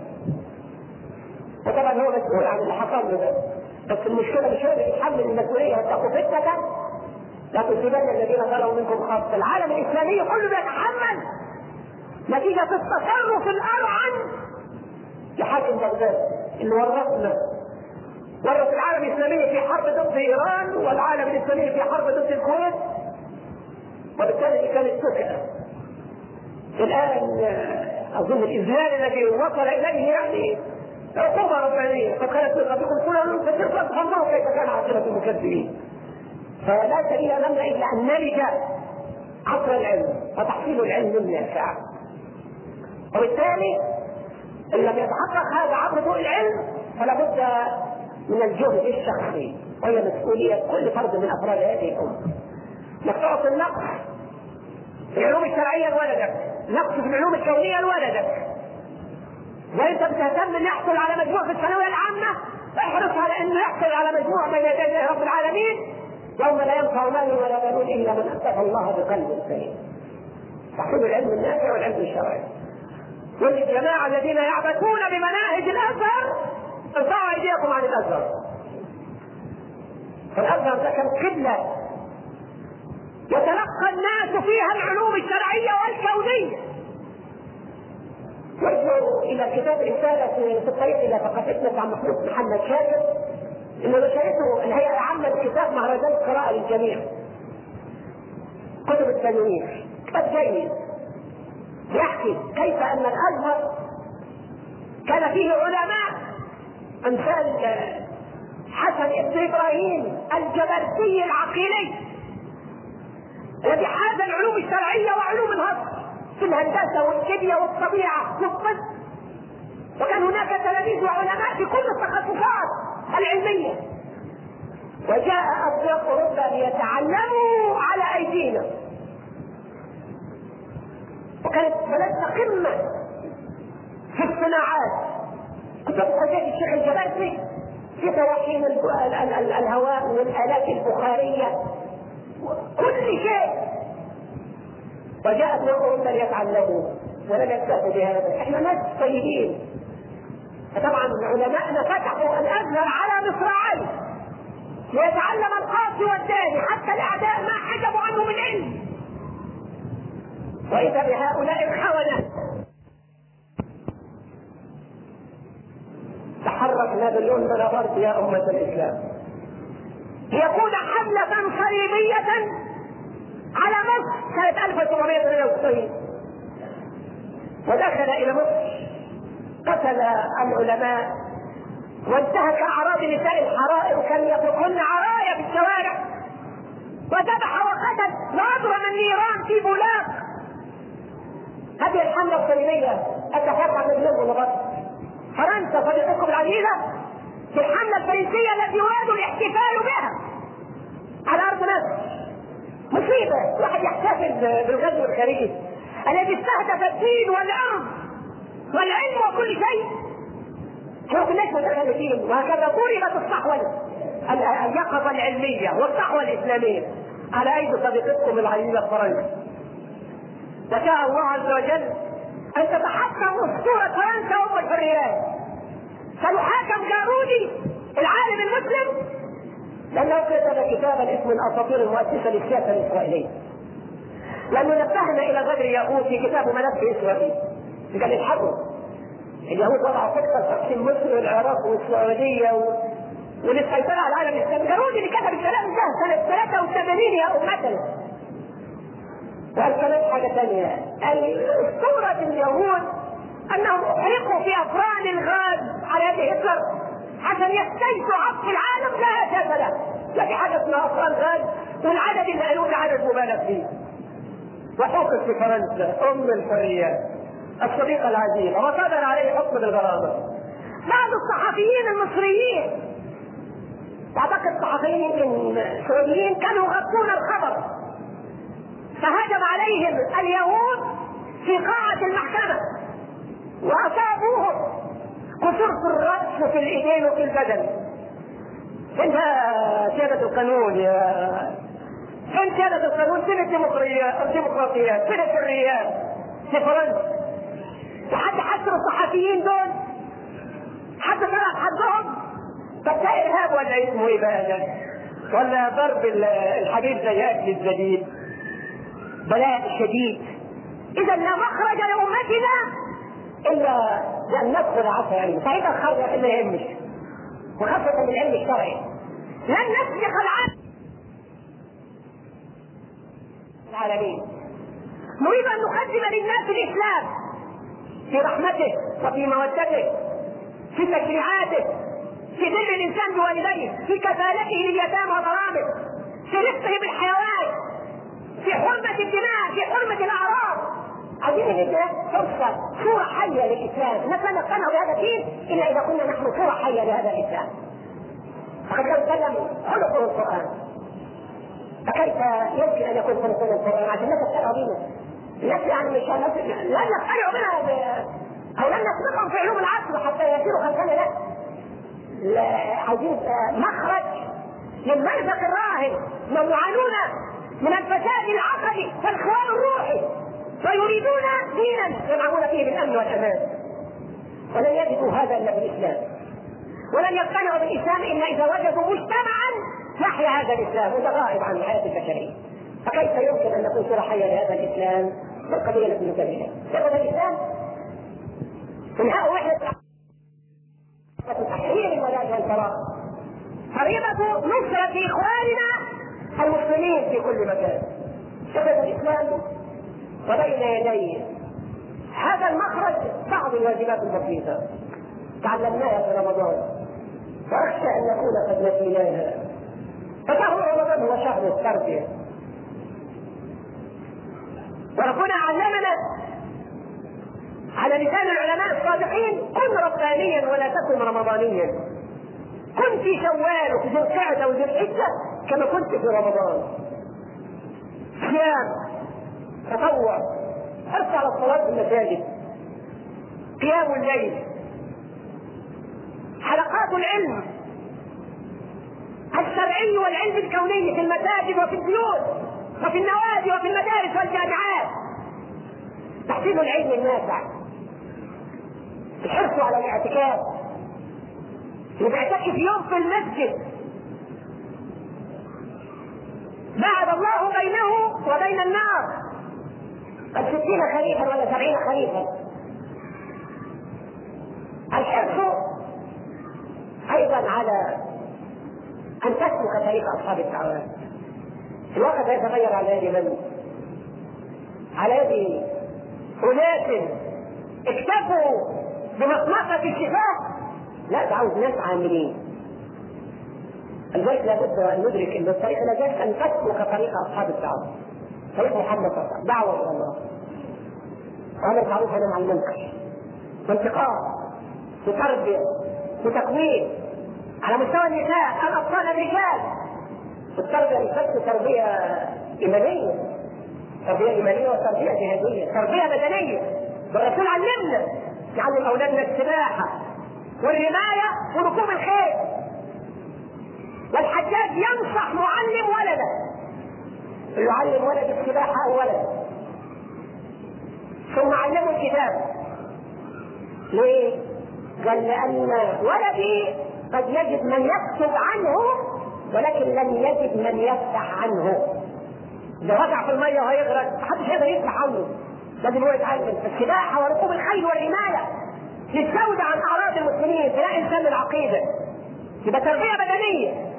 وطبعا هو مسؤول عن اللي حصل له ده، بس المشكلة مش هو اللي يتحمل المسؤولية. واتقوا فتنة لا تصيبن الذين ظلموا منكم خاصة. العالم الإسلامي كله بيتحمل نتيجة التصرف الأرعن لحاكم بغداد اللي ورط العالم الإسلامي في حرب ضد إيران والعالم الإسلامي في حرب ضد الكويت، وبالتالي كانت سكنة. الآن أظن الإذلال الذي وصل إليه يعني عقوبة ربانية، فكانت من ربكم سنن فتلك الله كيف كان عاقبة المكذبين. فلا سبيل لنا إلا أن نلج عصر العلم وتحصيل العلم النافع. وبالتالي إن لم يتحقق هذا عبر ضوء العلم فلا بد من الجهد الشخصي، وهي مسؤولية كل فرد من أفراد هذه الأمة. انك تعطي النقص في العلوم الشرعية لولدك، نقص في العلوم الكونية لولدك، وانت بتهتم ان يحصل على مجموع في الثانوية العامة، احرص على انه يحصل على مجموع بين يدي رب العالمين يوم لا ينفع مال ولا بنون الا من اتقى الله بقلب سليم. تحصيل العلم النافع والعلم الشرعي. والجماعة الذين يعبثون بمناهج الازهر ارفعوا ايديكم عن الازهر. فالازهر ده كان قبلة يتلقى الناس فيها العلوم الشرعية والكونية. وارجعوا الى كتاب رسالة في الطريق الى ثقافتنا عن محمود محمد شاكر، انه نشرته الهيئة العامة للكتاب مهرجان القراءة للجميع، كتب التنوير، كتاب جيد يحكي كيف ان الازهر كان فيه علماء امثال حسن ابن ابراهيم الجبرتي العقيلي الذي حاز العلوم الشرعية وعلوم الهندسة في الهندسة والكيمياء والطبيعة والطب، وكان هناك تلاميذ وعلماء في كل التخصصات العلمية، وجاء أبناء أوروبا ليتعلموا على أيدينا، وكانت بلدنا قمة في الصناعات. كنت أتحدث الشيخ الجبرتي في توحيد الهواء والآلات البخارية كل شيء، وجاءت أوروبا ليتعلموا ولم يكتفوا بهذا. احنا ناس طيبين، فطبعا علماءنا فتحوا الازهر على مصراعيه ليتعلم القاصي والداني حتى الاعداء ما حجبوا عنه من علم. واذا بهؤلاء الخونه تحركنا باليوم بنظرت يا امه الاسلام ليكون حمله صليبيه على مصر سنه 1798، ودخل الى مصر قتل العلماء وانتهك اعراض نساء الحرائر، وكانوا يطلقن عرايا في الشوارع، وذبح وقتل واضرم النيران في بولاق. هذه الحمله الصليبيه اتفرق بالنظم والغرب. فرنسا صديقتكم العزيزه في الحمله الفرنسيه التي يراد الاحتفال بها على ارض مصر. مصيبه واحد يحتفل بالغزو الخارجي الذي استهدف الدين والارض والعلم وكل شيء. احنا كناش متخلفين، وهكذا ضربت الصحوه اليقظه العلميه والصحوه الاسلاميه على ايدي صديقتكم العزيزه فرنسا. وشاء الله عز وجل أن تتحطم أسطورة فرنسا أم الحريات، فيحاكم جارودي العالم المسلم لأنه كتب كتابا اسمه الأساطير المؤسسة للسياسة الإسرائيلية، لأنه نبهنا إلى غدر يهود في كتابه ملف إسرائيل. قال الحقوا اليهود وضعوا خطة تقسيم مصر والعراق والسعودية وللسيطرة على العالم الإسلامي. جارودي اللي كتب الكلام ده سنة 83 يا أمتنا. وقال كمان حاجة ثانية، أسطورة اليهود أنهم أحرقوا في أفران الغاز على يد هتلر عشان يستيقظوا عطف العالم لا أساس له. لا في حاجة اسمها أفران غاز، والعدد اللي قالوه ده عدد مبالغ فيه. وحكم في فرنسا أم الحريات الصديقة العزيزة وصدر عليه حكم بالغرامة. بعض الصحفيين المصريين، أعتقد الصحفيين السعوديين، كانوا يغطون الخبر، فهجم عليهم اليهود في قاعة المحكمة وأصابوهم كسور في الرأس وفي الإيدين وفي البدن. فين سيادة القانون فين سيادة القانون؟ فين الديمقراطيات؟ فين الحريات في فرنسا؟ وحد حسر الصحفيين دول؟ حد طلع حدهم؟ طب ده إرهاب ولا اسمه إيه بقى؟ ولا ضرب الحديد زي أكل الزبيب؟ بلاء شديد. إذا لا مخرج لأمتنا إلا لأن ندخل عصا علم، فإذا الخرج إلا يهمش، وخاصة بالعلم الشرعي. لن نسبق العالمين. نريد أن نقدم للناس الإسلام في رحمته وفي مودته، في تشريعاته، في بر الإنسان بوالديه، في كفالته لليتامى وغرامه، في رفقه بالحيوان، في حرمة الدماء، في حرمة الأعراض. عايزين الإسلام فرصة صورة حية للإسلام. الناس لا نقتنع بهذا الدين إلا إذا كنا نحن صورة حية لهذا الإسلام. فقد لو تكلم خلقه القرآن، فكيف يمكن أن يكون خلقه القرآن عشان الناس تقتنعوا به؟ الناس يعني مش لن يقتنعوا بنا أو لن نسبقهم في علوم العصر حتى يسيروا خلفنا. لا، عايزين مخرج للمرزق الراهن. من يعانون من الفساد العقدي والإخوان الروحي ويريدون دينا ينعمون فيه بالأمن والأمان، ولن يجدوا هذا إلا بالإسلام، ولن يقتنعوا بالإسلام إلا إذا وجدوا مجتمعا يحيا هذا الإسلام متغائب عن الحياة البشرية. فكيف يمكن أن نكون صورة حية لهذا الإسلام والقضية التي نكملها؟ يقول الإسلام إنهاء وحدة تحرير الولاء والبراء، فريضة نصرة إخواننا المسلمين في كل مكان. شبه الإسلام وبين يديه هذا المخرج بعض الواجبات البسيطة تعلمناها في رمضان، وأخشى أن نكون قد نسيناها. فشهر رمضان هو شهر التربية، وربنا علمنا على لسان العلماء الصادقين: كن ربانيا ولا تكن رمضانيا. كن في شوال وفي ذي القعدة وذي الحجة كما كنت في رمضان. صيام، تطوع، حرص على الصلاة في المساجد، قيام الليل، حلقات العلم الشرعي والعلم الكوني في المساجد وفي البيوت وفي النوادي وفي المدارس والجامعات، تحصيل العلم النافع، الحرص على الاعتكاف، يعتكف يوم في المسجد بعد الله بينه وبين النار 60 خريفا ولا 70 خريفا. الحرص ايضا على ان تسلك طريق اصحاب الدعوات. الوقت يتغير على يد من؟ على يد اناس اكتفوا بمصمصة الشفاه. لا، ده عاوز ناس عاملين. البيت لابد ان ندرك ان الطريق نجاح ان تسلك طريق اصحاب الدعوه، طريق محمد صلى الله عليه وسلم، دعوه الى الله، وهذا المعروف عن المنكر، وانتقاء، وتربيه، وتكوين على مستوى النساء، الاطفال، الرجال. والتربيه مش بس تربيه ايمانيه، تربيه ايمانيه وتربيه جهاديه، تربيه بدنيه. والرسول علمنا نعلم اولادنا السباحه والرمايه وركوب الخيل. والحجاج ينصح معلم ولده، يعلم ولد السباحه او ولد، ليه؟ قال لأن ولدي قد يجد من يكتب عنه ولكن لن يجد من يفتح عنه. لو وقع في المية وهيغرق محدش يقدر يفتح عنه، لازم هو يتعلم السباحة وركوب الخيل والرماية للزود عن أعراض المسلمين فلا إنسان العقيدة. يبقى تربية بدنية.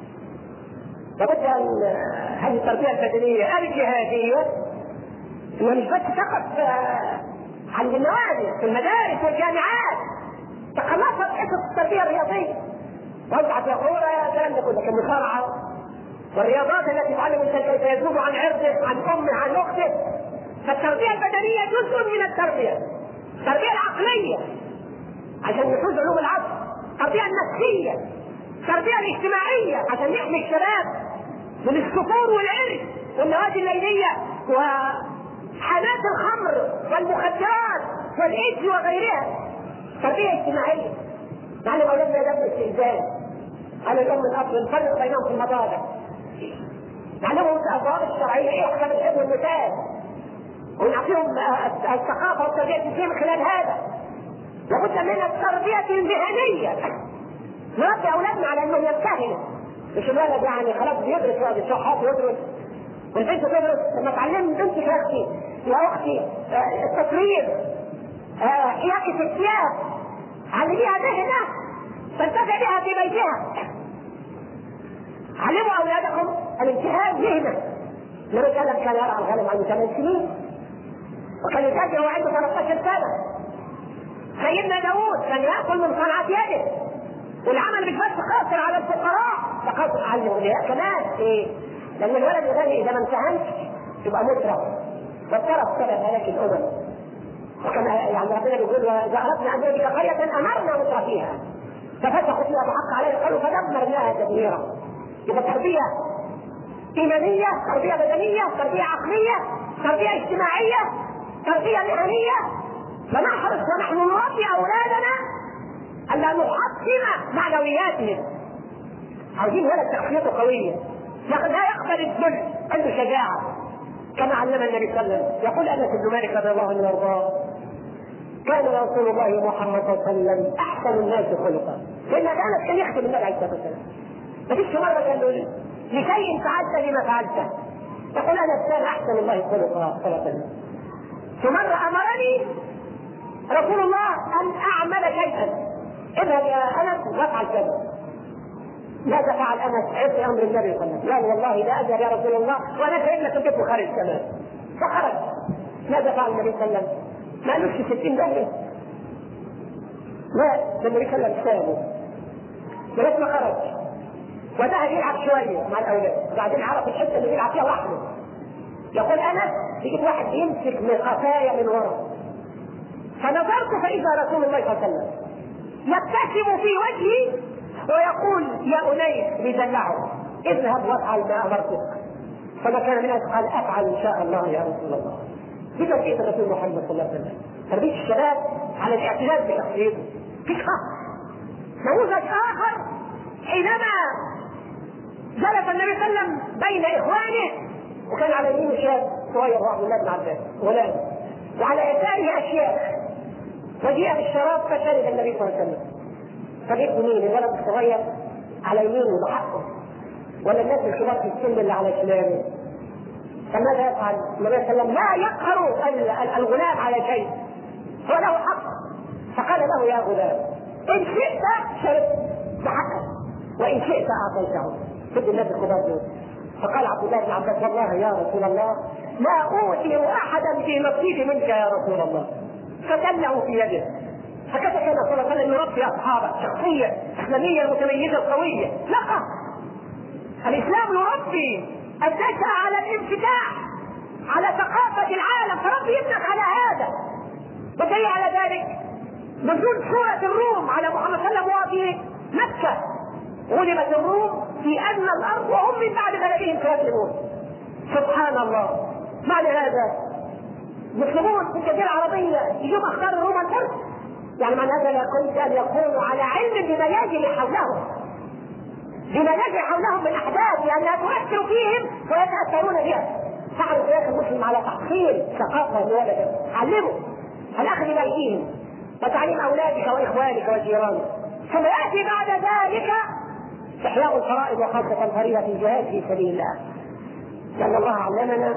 لابد أن هذه التربية البدنية الجهادية إنها مش بس فقط عند النوادي في المدارس والجامعات، تخلصت حصص التربية الرياضية وضعت يا كورة يا كلام ده كله كالمصارعة والرياضات التي تعلم الانسان كيف يذوب عن عرضه عن امه عن اخته. فالتربيه البدنيه جزء من التربيه. التربيه العقليه عشان نحوز علوم العصر، التربيه النفسيه، التربيه الاجتماعيه عشان نحمي الشباب من السفور والعرق والنوادي الليليه وحالات الخمر والمخدرات والايدز وغيرها. تربيه اجتماعيه نعلم اولادنا ادب الاستئذان على الام والاب، نفرق بينهم في المضاجع، نعلمهم الابواب الشرعيه ايه احكام الاب والنساء، ونعطيهم الثقافه والتربيه الجنسيه من خلال هذا. لابد من التربيه المهنيه، نربي اولادنا على انهم يمتهنوا، مش الولد يعني خلاص بيدرس يقعد يشحط ويدرس، والبنت تدرس. لما تعلم بنتك يا اختي يا اختي التصوير، حياكه الثياب، علميها مهنه تنتفع بها في بيتها. علموا اولادكم الامتهان مهنه. النبي صلى الله عليه وسلم كان يرعى الغنم عنده 8 سنين وكان يتاجر وعنده 13 سنه. سيدنا داوود كان ياكل من صنعه يده، والعمل مش بس قاصر على الفقراء، ده قاصر على الاغنياء كمان. ايه؟ لان الولد الغني اذا ما امتهنش يبقى مترف، والترف سبب هلاك الامم. وكما يعني ربنا بيقول واذا اردنا ان نهلك قريه امرنا مترفيها ففسقوا فيها فحق عليه القول فدمرناها تدميرا. يبقى تربيه ايمانيه، تربيه بدنيه، تربيه عقليه، تربيه اجتماعيه، تربيه مهنيه. فنحرص ونحن نربي اولادنا الا نحطم معنوياتهم. عاوزين ولد شخصيته قويه لا يقبل الذل، عنده شجاعه كما علمنا النبي صلى الله عليه وسلم. يقول انس بن مالك رضي الله عنه وارضاه كان رسول الله محمد صلى الله عليه وسلم احسن الناس خلقا. لان انس كان يخدم النبي عليه الصلاه والسلام، مفيش مره قال له لشيء فعلت لما فعلته. يقول انس كان احسن الله خلقا صلى الله عليه وسلم. فمره امرني رسول الله ان اعمل شيئا، اذهب يا انس وافعل كذا. ماذا فعل انس؟ عرف امر النبي صلى الله عليه وسلم، قال والله لا اذهب يا رسول الله وانا فإن كنت خارج كمان. فخرج. ماذا فعل النبي صلى الله عليه وسلم؟ ما قالوش 60 دقيقة. لا، النبي صلى الله عليه وسلم سابه لغايه ما خرج وذهب يلعب شويه مع الاولاد، وبعدين عرف الحته اللي بيلعب فيها وحده. يقول انس لقيت واحد يمسك من خفايا من ورا، فنظرت فاذا رسول الله صلى الله عليه وسلم يبتسم في وجهي ويقول يا انيس بيدلعه اذهب وافعل ما امرتك. فما كان منها قال افعل ان شاء الله يا رسول الله. دي تربيه الرسول محمد صلى الله عليه وسلم، تربيه الشباب على الاعتزاز بشخصيته. في نموذج اخر حينما جلس النبي صلى الله عليه وسلم بين اخوانه وكان على يمينه شاب صغير وعبد الله بن عباس غلام، وعلى يساره اشياخ، وجيء بالشراب فشرب النبي صلى الله عليه وسلم. فجئت مين؟ الولد الصغير على يمينه بحقه، ولا الناس الكبار في السن اللي على شماله؟ فماذا يفعل؟ النبي صلى الله عليه وسلم لا يقهر الغلام على شيء، هو له حق. فقال له يا غلام ان شئت شربت بحقك وان شئت اعطيته. خذ الناس الكبار دول. فقال عبد الله بن عباس والله يا رسول الله لا اوتي احدا في نصيبي منك يا رسول الله. فدله في يده. هكذا كان صلى الله عليه وسلم يربي اصحابه شخصيه اسلاميه متميزه قويه. لا، الاسلام يربي النشأة على الانفتاح على ثقافه العالم، فربي ابنك على هذا. ودليل على ذلك نزول سوره الروم على محمد صلى الله عليه وسلم وهو في مكه. غلبت الروم في ادنى الارض وهم من بعد غلبهم سيغلبون. سبحان الله. معنى هذا المسلمون في الجزيره العربيه يجوا اخبار الروم الفرس، يعني معنى هذا لابد ان يكونوا على علم بما يجري حولهم، بما يجري حولهم من احداث لانها تؤثر فيهم ويتاثرون بها. تعرف يا اخي المسلم على تحصيل ثقافه لولده، علمه الاخذ بايديهم وتعليم أولادك وإخوانك وجيرانك. ثم يأتي بعد ذلك إحياء الفرائض وخاصة فريضة الجهاد في سبيل الله. لأن الله علمنا: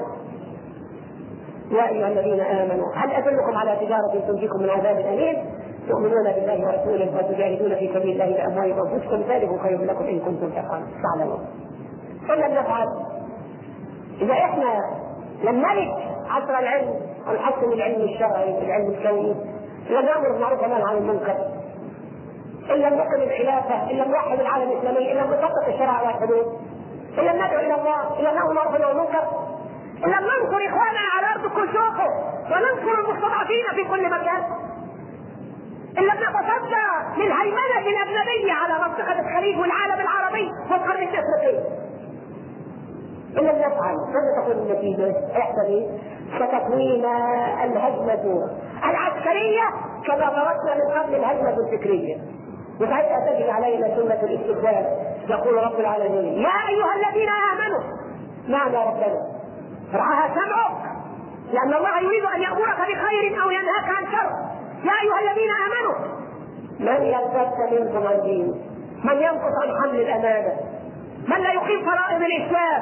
يا أيها الذين آمنوا هل أدلكم على تجارة تنجيكم من عذاب أليم تؤمنون بالله ورسوله وتجاهدون في سبيل الله بأموالكم وأنفسكم ذلك خير لكم إن كنتم تعلمون. إن لم نفعل، إذا إحنا لم نرد عصر العلم ونحسن العلم الشرعي العلم الكوني، إن لم نأمر بالمعروف وننهى عن المنكر، إن لم نقم الخلافة، إن لم نوحد العالم الإسلامي، إن لم نطبق الشرع والحدود، إن لم ندعو إلى الله، إن لم نأمر بالمعروف وننهى عن المنكر، إن لم ننصر إخواننا على أرض كل شوقه وننصر المستضعفين في كل مكان، إن لم نتصدى للهيمنة الأجنبية على منطقة الخليج والعالم العربي والقرن الأفريقي، إن لم نفعل ماذا تكون النتيجة؟ احتمل ستكون الهجمة العسكرية كما تركنا من قبل الهجمة الفكرية، وساعتها تجري علينا سنة الاستبدال. يقول رب العالمين: يا أيها الذين آمنوا. نعم يا ربنا، رعاها سمعك، لأن الله يريد أن يأمرك بخير أو ينهاك عن شر. يا أيها الذين آمنوا من يرتد منكم عن دينه، من ينقص عن حمل الأمانة، من لا يقيم فرائض الإسلام،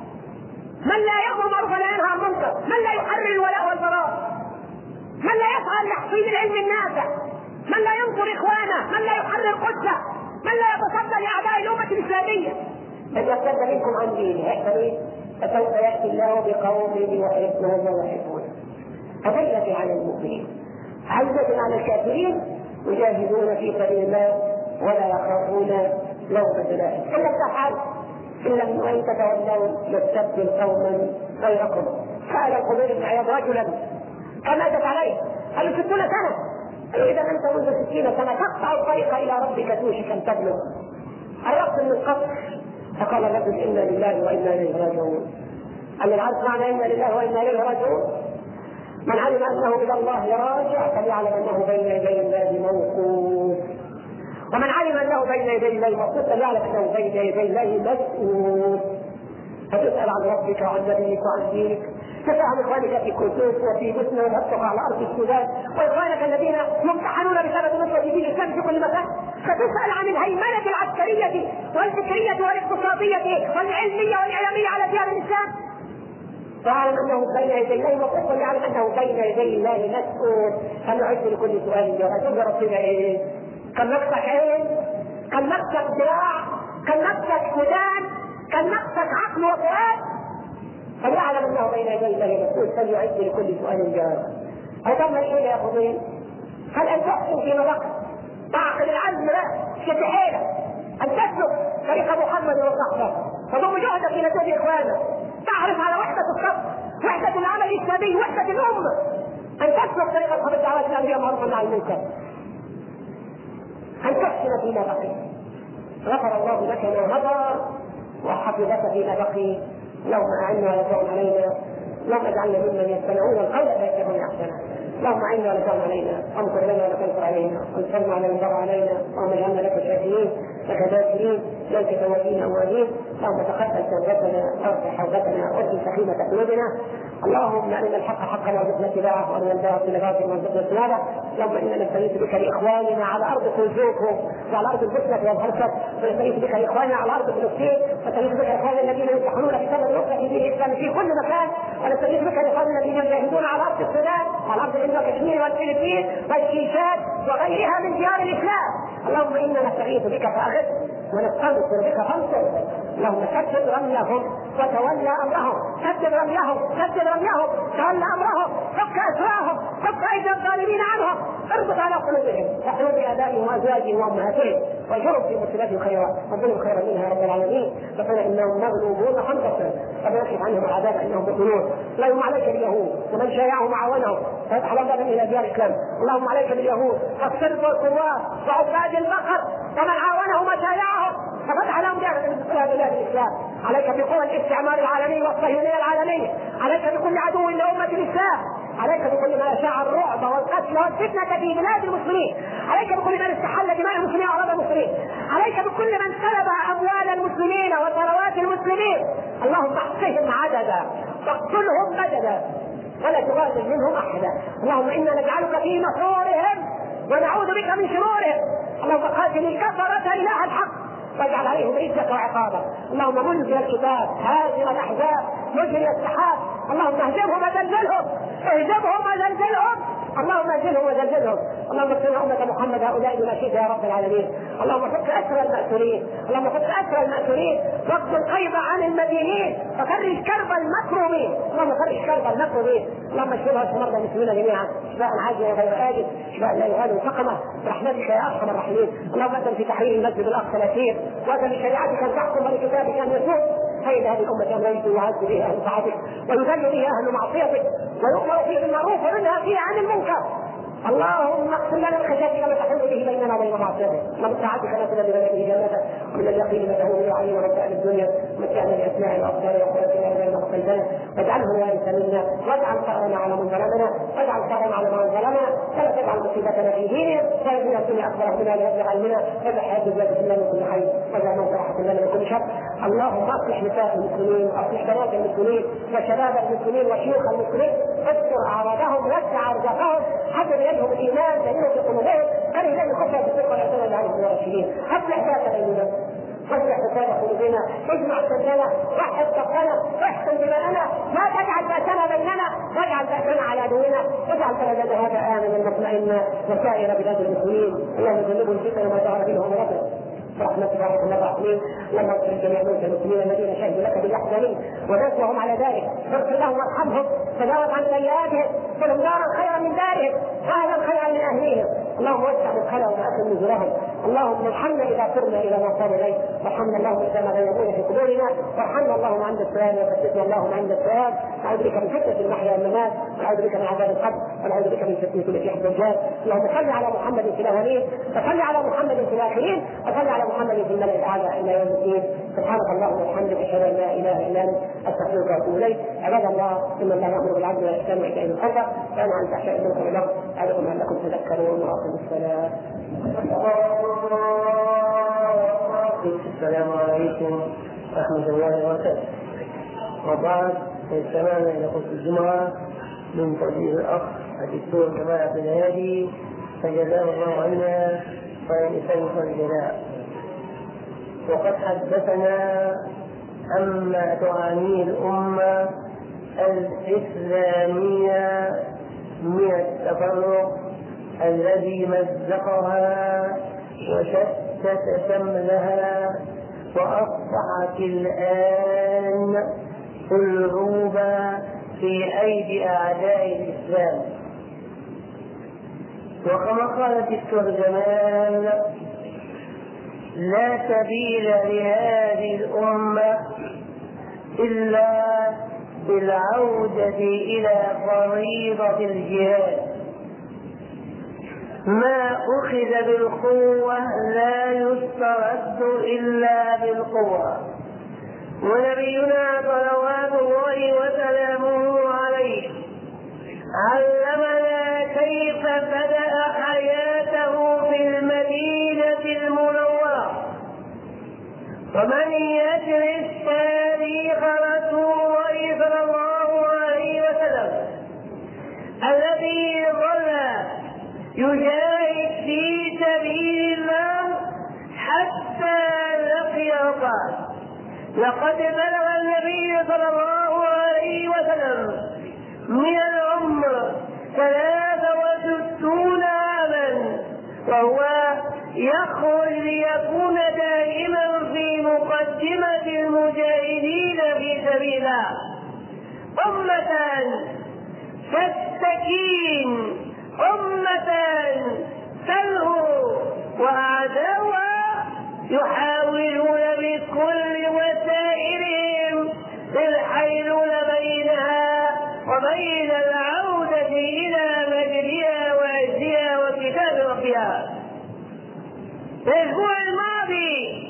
من لا يأمر بالمعروف ولا ينهى عن المنكر، من لا يحرر الولاء والبراء، من لا يفعل تحصيل العلم النافع، من لا ينصر إخوانه، من لا يحرر قدسه، من لا يتصدى لأعداء الأمة الإسلامية. من يرتد منكم عن دينه فسوف يأتي الله بقوم يحبهم ويحبونه أذلة على المؤمنين عزة على الكافرين يجاهدون في سبيل الله ولا يخافون لومة لائم. إن لم تفعل، إن لم تتولوا يستبدل قوما غيركم. سأل القبيل بن عياض رجلا كم ماتت عليه؟ قال له 60 سنة. قال له: إذا أنت منذ 60 سنة تقطع الطريق إلى ربك توشك أن تبلغ. الرب من القصر. فقال الرجل: إنا لله وإنا إليه راجعون. قال العرض معنى إنا لله وإنا إليه راجعون: من علم أنه إلى الله راجع فليعلم أنه بين يدي الله موقوف، ومن علم أنه بين يدي الله موقوف فليعلم أنه بين يدي الله مسؤول. فتسأل عن ربك وعن نبيك وعن دينك. تسأل عن إخوانك في كوسوس وفي بوسنة وتبقى على أرض السودان، وإخوانك الذين يمتحنون بسبب نصرة دين الإسلام في كل مكان. فتسأل عن الهيمنة العسكرية والفكرية والاقتصادية والعلمية والإعلامية على ديار الإسلام. فاعلم انه بين يدي الله موقوف، ويعلم انه بين يدي الله مسؤول. فنعد لكل سؤال جواب. يا ربنا ايه؟ كان نقصك عين، كان نقصك ذراع، كان نقصك ودان، كان نقصك عقل وفؤاد. فليعلم انه بين يدي الله مسؤول، فليعد لكل سؤال جواب. هذا الشيء يا فضيل، هل ان تحسن في مذاق تعقل العزم شد حيلك ان تسلك طريق محمد وصحبه، تضم جهدك الى جهد اخوانك، تعرف على وحدة الصف، وحدة العمل الإسلامي، وحدة الأمة، أن تسلك طريقة خبر الدعوات الأمرية معروفة مع المنكر، أن تحسن فيما بقي. غفر الله لك ما مضى وحفظك فيما بقي. اللهم أعنا ولا تعن علينا، اللهم اجعلنا ممن يستمعون القول فيتبعون أحسنه. اللهم أعنا ولا تعن علينا، وانصر لنا ولا تنصر علينا، وانصرنا على من بغى علينا. اللهم اجعلنا لك شاكرين لك ذاكرين لك توابين أوابين. اللهم تقبل توبتنا وارفع حوبتنا واسلل سخيمة قلوبنا. اللهم أرنا الحق حقا وارزقنا اتباعه، وأرنا الباطل باطلا وارزقنا اجتنابه. اللهم إنا نستغيث بك لإخواننا على أرض كوزوكو وعلى أرض البوسنة والهرسك، ونستغيث بك لإخواننا على أرض فلسطين، ونستغيث بك لإخواننا الذين يمتحنون في سبب نصرة دين الإسلام في كل مكان، ونستغيث بك لإخواننا الذين يجاهدون على أرض السودان وعلى أرض الهند وكشمير والفلبين والشيشان وغيرها من ديار الإسلام. اللهم إنا نستغيث بك فأغث، ونستنصر بك فانصر. اللهم سدد رميهم وتولى امرهم، سدد رميهم تولى امرهم، فك اسراهم، فك ايدي الظالمين عنهم، اربط على قلوبهم وقلوب ابائهم وازواجهم وامهاتهم، واجرهم في مصيبتهم خيرا وابنهم خيرا منها يا رب العالمين. فقال انهم مغلوبون فانتصر، فلا يكشف عنهم العذاب انهم مؤمنون. اللهم عليك باليهود ومن شايعهم وعاونهم فيفتح لهم بابا الى ديار الاسلام. اللهم عليك باليهود والصرف والقوات وعباد البقر ومن عاونهم وشايعهم ففتح لهم بلاد الاسلام. عليك بقوى الاستعمار العالمي والصهيونيه العالميه، عليك بكل عدو لامه الاسلام، عليك بكل من اشاع الرعب والقتل والفتنه في بلاد المسلمين، عليك بكل من استحل دماء المسلمين وعرض المسلمين، عليك بكل من سلب اموال المسلمين وثروات المسلمين. اللهم احصهم عددا واقتلهم بددا ولا تغادر منهم احدا. اللهم انا نجعلك في نحورهم ونعوذ بك من شرورهم. اللهم قاتل الكفرة إله الحق واجعل عليهم عزك وعقابك. اللهم منزل الكتاب، هازم الاحزاب، مجري السحاب، اللهم اهزمهم وزلزلهم، اهزمهم وزلزلهم، اللهم اهزمهم وزلزلهم. اللهم اغفر امه محمد هؤلاء بما شئت يا رب العالمين. اللهم فك اسر المأسورين، اللهم فك اسر المأسورين، واقض القيض عن المدينين، وفرج كرب المكروبين، اللهم فرج كرب المكروبين. اللهم اشف مرضى المسلمين جميعا شفاء عاجلا غير آجل، شفاء لا يغادر سقما، برحمتك يا ارحم الراحمين. اللهم اذن في تحرير المسجد الاقصى الاخير، واذن بشريعتك ان تحكم ولكتابك ان يسوق. خير هذه الامه امريت ويعز به اهل طاعتك ويذل به اهل معصيتك ويؤمر فيه بالمعروف وينهى فيه عن المنكر. اللهم اغفر لنا من خشيتك ما تحول به بيننا وبين معصيتك، ومن طاعتك ما تبلغنا به جنتك، ومن اليقين ما تهون به علينا رب الدنيا، متعنا باسماء الابصار وقوتنا الى ما بقيتنا، واجعله الوارث منا، واجعل ثارنا على من ظلمنا، واجعل ثارنا على من ظلمنا، ولا تجعل مصيبتنا في ديننا، ولا الدنيا اكبر همنا ليبلغ علمنا، واجعل الحياه زياده لنا من كل خير، واجعل الموت راحه لنا من كل شر. اللهم اصلح نساء المسلمين، واصلح بنات المسلمين، وشباب المسلمين، وشيوخ المسلمين، استر اعراضهم، وسع ارزاقهم، حتى بيدهم الايمان بينهم في قلوبهم، كره اليهم الكفر بالصدق والاعتماد عليهم الراشدين. اصلح ذات بيننا، واصلح فساد قلوبنا، اجمع سدنا، وحد صفنا، واحسن دماءنا، لا تجعل بأسنا بيننا، واجعل بأسنا على عدونا، واجعل بلدنا هذا امنا مطمئنا وسائر بلاد المسلمين. اللهم جنبهم الفتن وما ظهر منهم وبطن برحمتك يا ارحم الراحمين. اللهم اغفر جميع موتى المسلمين الذين شهدوا لك بالاحسانين وناس وهم على ذلك، فاغفر لهم وارحمهم، تجاوز عن سيئاتهم، فلهم دارا خيرا من دارهم، واهلا خيرا من اهليهم. اللهم وسع مدخلهم واكرم نزلهم. اللهم ارحمنا اذا سرنا الى ما صار اليه، وارحمنا اللهم اذا ما غيبونا في قبورنا، وارحمنا اللهم عند السؤال وفتنا اللهم عند السؤال. اعوذ بك من فتنه المحيا والممات، واعوذ بك من عذاب القبر، ونعوذ بك من فتنه المسيح الدجال. اللهم صل على محمد في الاولين، وصل على محمد في الاخرين، وصل على محمد في الملأ الاعلى الى يوم الدين. سبحانك اللهم وبحمدك، اشهد ان لا اله الا انت، استغفرك واتوب اليك. عباد الله، ان الله يامر بالعدل والاحسان وايتاء ذي القربى وينهى عن الفحشاء والمنكر والبغي يعظكم لعلكم تذكرون. واقيموا الصلاه.
السلام عليكم ورحمة الله وبركاته. وبعد استمعنا إلى خطبة الجمعة من توجيه الأخ الدكتور جمال عبد الهادي، فجزاه الله عنا خير الإسلام والجزاء. وقد حدثنا عما تعانيه الأمة الإسلامية من التفرق الذي مزقها وشتت شملها، وأصبحت الآن قلوبا في أيدي أعداء الإسلام. وكما قال الدكتور جمال: لا سبيل لهذه الأمة إلا بالعودة إلى فريضة الجهاد. ما أخذ بالقوة لا يسترد إلا بالقوة. ونبينا صلوات الله وسلامه عليه علمنا كيف بدأ حياته في المدينة المنورة. ومن يدرس تاريخ رسول الله صلى الله عليه وسلم الذي ظل يجاهد في سبيل الله حتى لقي الله، لقد بلغ النبي صلى الله عليه وسلم من العمر 63 عاما، وهو يخرج ليكون دائما في مقدمة المجاهدين في سبيل الله. أمة تستكين، أمة تلهو، وأعداؤها يحاولون بكل وسائلهم الحيلول بينها وبين العودة إلى مجدها وعزها وكتاب ربها. الأسبوع الماضي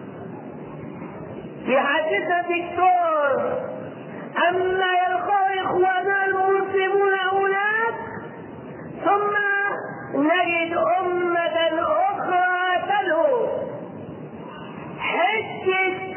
يحدث الدكتور أما يلقى إخواننا المسلمون هناك، ثم نجد أمة أخرى تلهو. حتة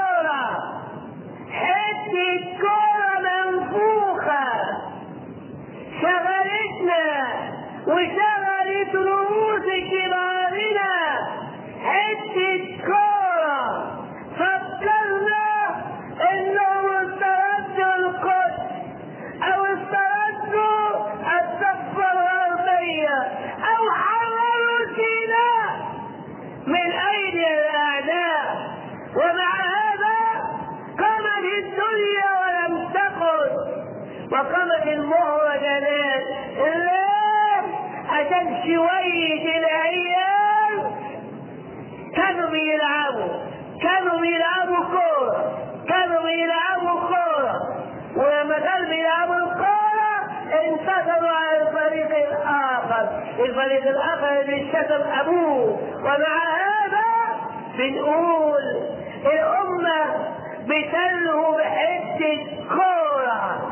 كورة منفوخة شغلتنا وشغلت بقيت رؤوس كبارنا حتة كورة فكرنا انهم استردوا القدس او استردوا الضفة الغربية او حرروا سيناء من ايدي الاعداء. ومع هذا قامت الدنيا ولم تقل، وقامت المهرجانات ليه؟ عشان شوية العيال كانوا بيلعبوا كورة، ولما كانوا بيلعبوا الكورة انتصروا على الفريق الآخر اللي شتم أبوه. ومع هذا بنقول الأمة بتلهو بحتة كورة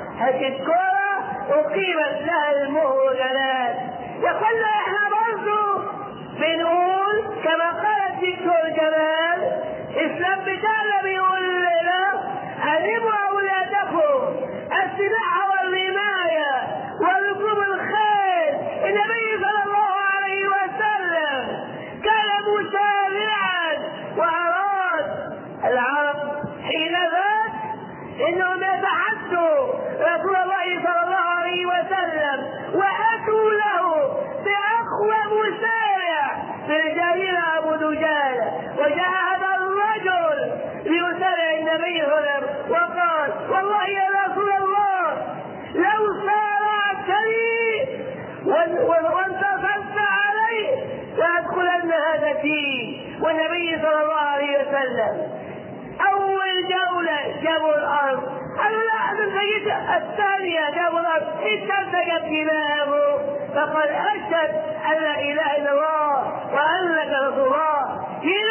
أقيمت لها المهرجانات. يقولنا احنا برضو بنقول كما قال الدكتور جمال الإسلام بتاعنا بيقول لنا علموا أولادكم السباحة والرماية وركوب الخيل. النبي صلى الله عليه وسلم كان مسارعا، وأراد العرب حين ذاك إنهم يتحدوا رسول الله صلى الله عليه وسلم وأتوا له بأقوى مسارع برجالنا أبو دجال. وجاء هذا الرجل ليسارع النبي صلى الله عليه وسلم وقال والله يا رسول الله لو سارعتني وانتصرت علي لأدخلن هذا الدين. والنبي صلى الله عليه وسلم أول جولة جابوا الأرض، قالوا لا بالبيت الثانية جابوا الأرض، الثالثة جاب كلامه فقال أشهد أن لا إله إلا الله وأنك رسول الله.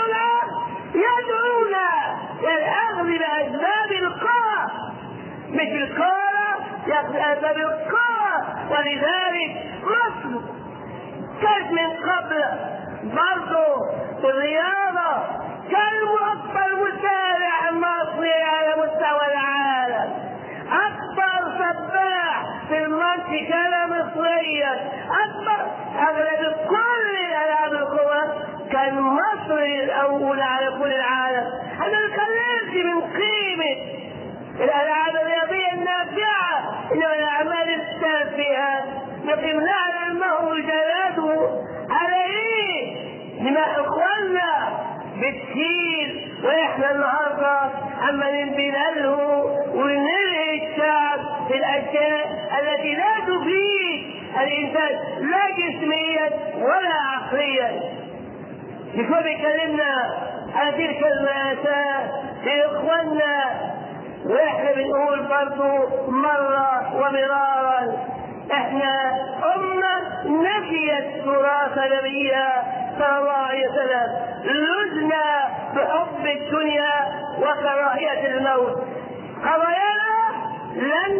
يدعونا للأخذ بأسباب القرى، مش القرى يأخذ بأسباب القرى. ولذلك مصر كانت من قبل برضو في الرياضة كان أكبر مسارع مصري على مستوى العالم، أكبر سباح في المنطقة كان مصريا، أكبر أغلب كل الألعاب القوى كان مصري الأول على كل العالم. أنا نتكلمش من قيمة الألعاب الرياضية النافعة، إنما الأعمال التافهة نقيم لها المهرجانات على إيه؟ لما إخواننا بتشيل، وإحنا النهارده عمالين بنلهو ونلهي الشعب في الأشياء التي لا تفيد الإنسان لا جسميا ولا عقليا. يكون بيكلمنا على تلك المأساة لإخواننا، وإحنا بنقول برضو مرة ومرارا احنا أمة نسيت تراث نبيها صلى الله عليه وسلم، لزنا بحب الدنيا وكراهية الموت. قضايانا لن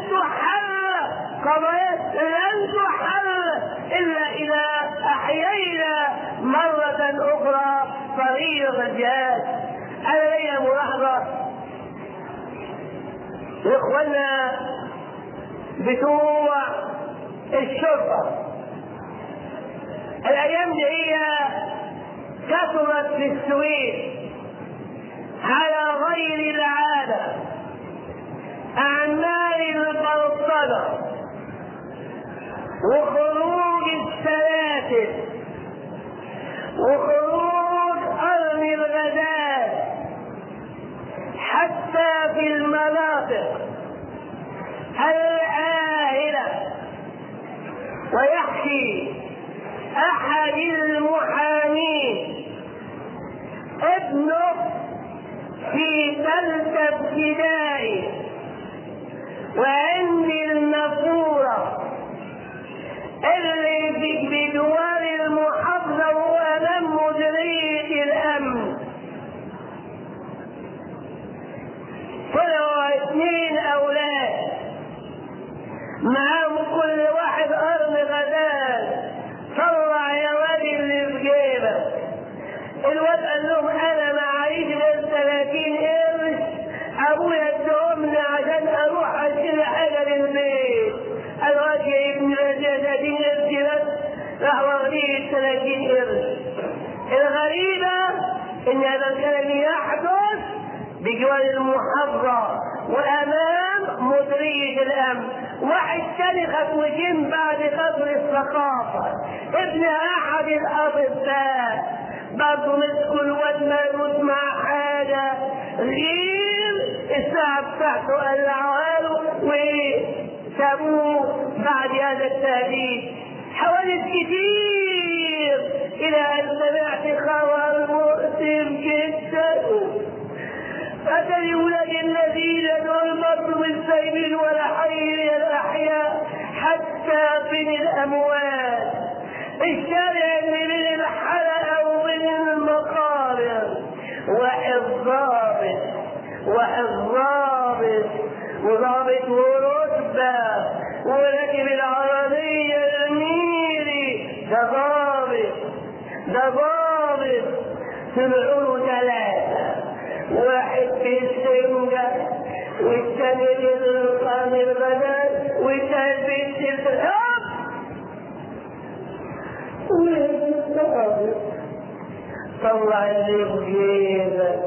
تحل إلا إذا أحيينا مرة أخرى طريق الجهاد. أنا لي ملاحظة إخوانا بتوع الشرطة الأيام دي هي كثرت في السويد على غير العادة أعمال البلطجة وخروج السلاسل وخروج أرمي الغزال حتى في المناطق الآهلة. ويحكي أحد المحامين ابنه في ثالثة ابتدائي وعندي النافورة اللي بدوار المحافظة وأمام مديرية الأمن، طلعوا 2 أولاد معاهم كل واحد قرن غزال. طلع يا واد اللي في جيبك. الواد قال لهم انا معيش غير 30 قرش ابويا ادهم عشان اروح اشتري حاجه للبيت. الواد يا ابني 30 قرش بس، راح واخدين يجيب 30 قرش. الغريبة ان هذا الكلام يحدث بجوار المحافظة وامام مديرية الامن. واحد تاني خطوتين بعد قصر الثقافة ابن احد الاطباء برضه مسكوا الواد ما يموت مع حاجة غير الساعة بتاعته قلعوها له وسابوه بعد هذا التهديد. حوادث كتير الى ان سمعت خبر مؤسف جدا. أتى الولاد الذين دول برضه بالسيبين ولا حي الأحياء حتى بين الأموات. الشارع اللي بين الحلقة وبين المقابر واحد ضابط وضابط ورتبة وركب العربية الميري. ده ضابط سمعوا له 3، واحد في السنجة والثاني للقام الغداء والثالث في السلطان. طلع اللي بجيبك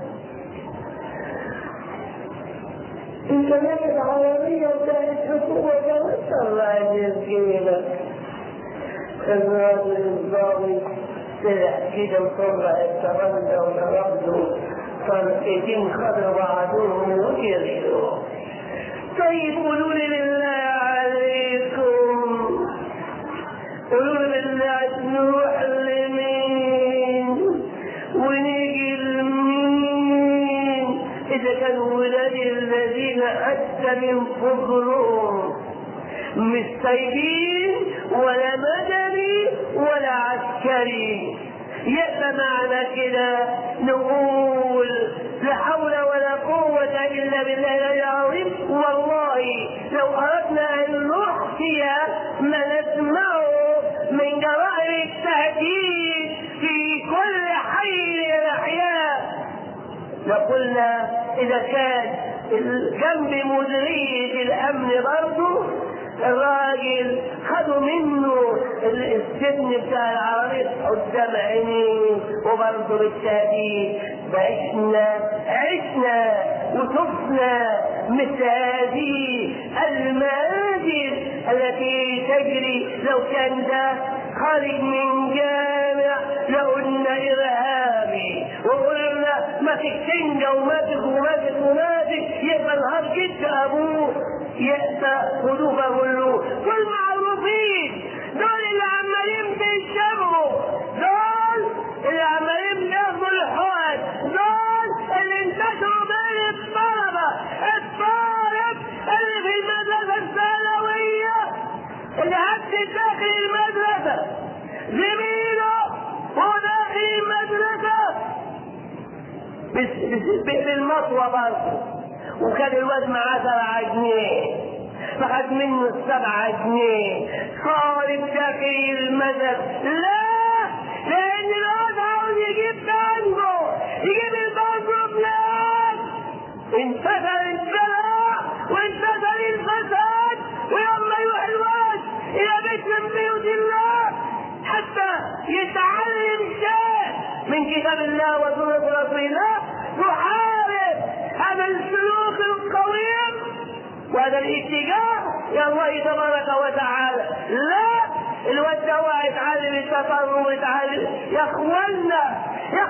انت ماشي العربية وكانت حكومة طلع اللي بجيبك. الراجل الضابط طلع كده وطلع التغنى ونرده طرقتين خضر بعضهم وجريوا. طيب قولوا لي بالله عليكم، قولوا لي بالله نروح لمين ونيجي لمين إذا كانوا ولاد الذين حتى من فضلهم مش سايبين ولا مدني ولا عسكري؟ يبقى معنى كده نقول لا حول ولا قوة إلا بالله العظيم. والله لو أردنا أن نحصي ما نسمعه من جرائم التهديد في كل حي من الأحياء لقلنا إذا كان جنب مديرية الأمن برضه الراجل خدوا منه السجن بتاع العربية قدام عينيه وبرضه بالتهديد. عشنا وشفنا مثل هذه المآجر التي تجري. لو كان ده خارج من جامع لقلنا إرهابي وقلنا ماسك سنجة وماسك يبقى الهار جد أبوه يأتى خدوه كله. كل معروفين دول اللي عمالين بيشبهوا، دول اللي عمالين بياخدوا الحواد، دول اللي انتشروا بين الطلبة اللي في المدرسة الثانوية اللي هدت داخل المدرسة زميله هو داخل المدرسة بالمطوة برضه، وكان الواد معاه 7 جنيه فخد منه 7 جنيه خارج داخل المدرسة. لا، لأن الواد عاوز يجيب بانجو، يجيب البانجو بلاك. انتشر البلاء وانتشر الفساد ويلا يروح الواد إلى بيت من بيوت الله حتى يتعلم شيء من كتاب الله وسنة رسول الله يحارب هذا السلوك القويم وهذا الاتجاه يا الله تبارك وتعالى. لا، الواد ده هو يتعلم التصرف ويتعلم. يا اخوانا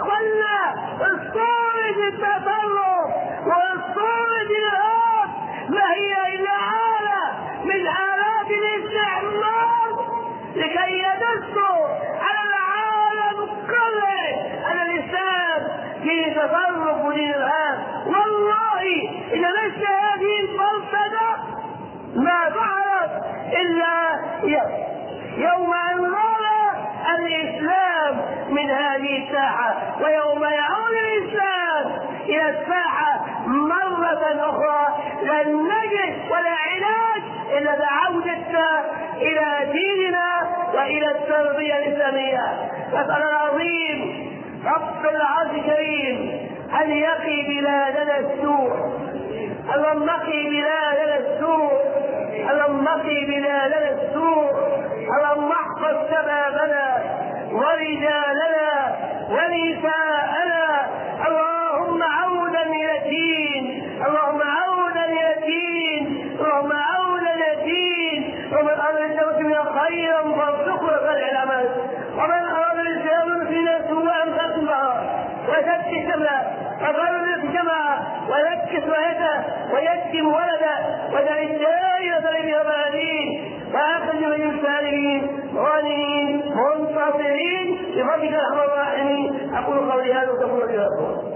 اسطورة التصرف واسطورة الارهاب ما هي الا آلة من آلات الاستعمار لكي يدسوا على العالم كله على الاسلام في تصرف ودين الارهاب. والله اذا مشى هذه الفلسفه ما ظهرت الا يوم ان غاب الاسلام من هذه الساحه، ويوم يعود الاسلام الى الساحه مره اخرى لن نجد ولا علاج الا بعودتنا الى ديننا والى التربيه الاسلاميه. نسال العظيم رب العرش الكريم ان يقي بلادنا السوء. اللهم قي بلادنا السوء، اللهم قي بلادنا السوء، اللهم احفظ شبابنا ورجالنا ونساءنا. اللهم عودا إلى الدين، اللهم عودا إلى الدين، اللهم عودا إلى الدين. ومن أراد الإسلام خيرا فارزقه خير العمل، ومن أراد الإسلام فينا سوءا فاقبله وثبت شمله وغرب الجماعة ويكس ويده ويكتم ولده ودع الدائرة لليمانين وآخذ من السالمين غانمين منتصرين بفضلك الرحمن الراحمين. أقول قولي هذا وتقول لي رسول.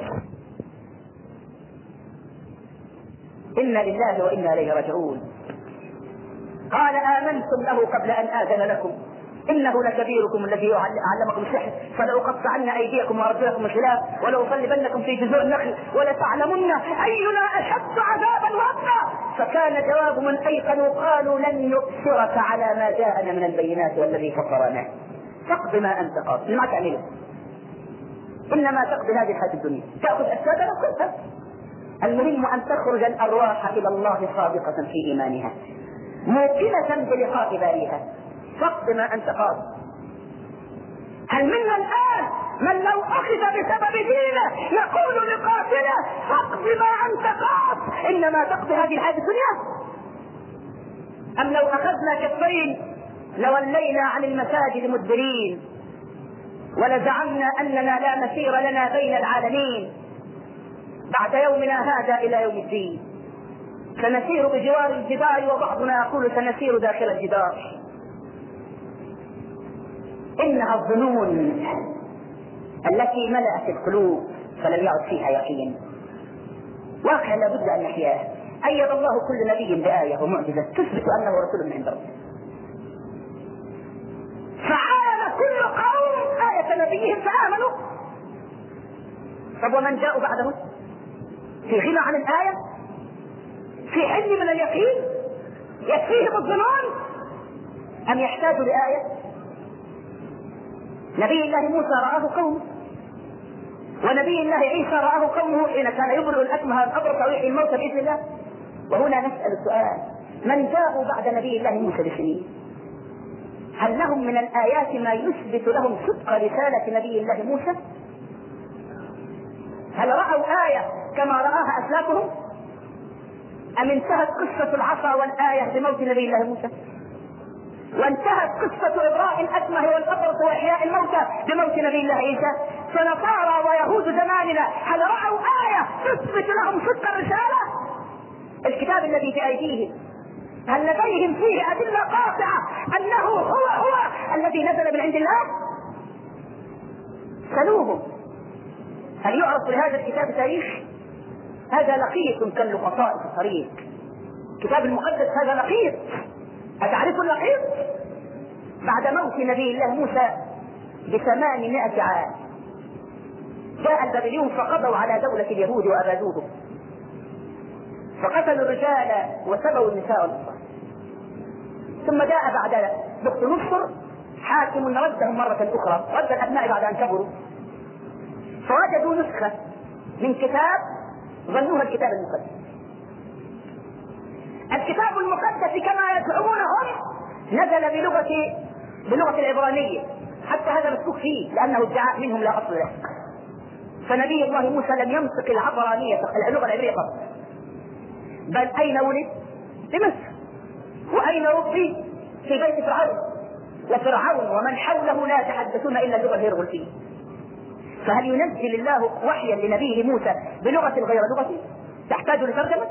إنا لله وإنا إليه راجعون. قال آمنتم له قبل أن آذن لكم إنه لكبيركم الذي علمكم السحر فلأقطعن أيديكم وأرجلكم من خلاف ولأصلبنكم في جذوع النخل ولتعلمن أينا أشد عذابا وأبقى. فكان جواب من أيقنوا قالوا لن نؤثرك على ما جاءنا من البينات والذي فطرنا تقضي ما أنت قاض. ما تعمله إنما تقضي هذه الحياة الدنيا تأخذ أسبابنا كلها. المهم أن تخرج الأرواح إلى الله صادقة في إيمانها موقنة بلقاء باريها. فاقض ما أنت قاض. هل منا الآن من لو أخذ بسبب دينه يقول لقاتله فاقض ما أنت قاض إنما تقضي هذه الحياة الدنيا؟ أم لو أخذنا كفين لولينا عن المساجد مدبرين ولزعمنا أننا لا مسير لنا بين العالمين بعد يومنا هذا إلى يوم الدين سنسير بجوار الجدار وبعضنا يقول سنسير داخل الجدار. إنها الظنون التي ملأت القلوب فلم يعد فيها يقين. واقع لابد أن نحياه. أيد الله كل نبي بآية ومعجزة تثبت أنه رسول من عند ربه. فعاين كل قوم آية نبيهم فآمنوا. طب ومن جاءوا بعدهم في غنى عن الآية في حل من اليقين يكفيهم الظنون أم يحتاجوا لآية؟ نبي الله موسى رآه قومه ونبي الله عيسى رآه قومه حين كان يبرئ الأكمه الأبرص ويحيي الموتى بإذن الله. وهنا نسأل السؤال من جاءوا بعد نبي الله موسى بسنين هل لهم من الآيات ما يثبت لهم صدق رسالة نبي الله موسى؟ هل رأوا آية كما رآها أسلافهم أم انتهت قصة العصا والآية بموت نبي الله موسى وانتهت قصة إبراء الأكمه والأبرص وإحياء الموتى بموت نبي الله عيسى؟ فنصارى ويهود زماننا هل رأوا آية تثبت لهم صدق الرسالة؟ الكتاب الذي في أيديهم هل لديهم فيه أدلة قاطعة أنه هو الذي نزل من عند الله؟ سألوهم هل يعرف لهذا الكتاب تاريخ؟ هذا لقيط كاللقطاء في الطريق. الكتاب المقدس هذا لقيط. أتعرف اللقيط؟ بعد موت نبي الله موسى ب800 عام جاء البابليون فقضوا على دولة اليهود وأبادوهم فقتلوا الرجال وسبوا النساء والأطفال. ثم جاء بعد بخت نصر حاكم ردهم مرة أخرى رد الأبناء بعد أن كبروا فوجدوا نسخة من كتاب ظنوها الكتاب المقدس. الكتاب المقدس كما يزعمون هم نزل بلغة العبرانية حتى هذا مسكوك فيه لأنه ادعاء منهم لا أصل له. فنبي الله موسى لم ينطق العبرانية اللغة العبرية قط بل أين ولد؟ في مصر. وأين ربي؟ في بيت فرعون. وفرعون ومن حوله لا يتحدثون إلا اللغة الهيروغليفية. فهل ينزل الله وحيا لنبيه موسى بلغة غير لغته تحتاج لترجمة؟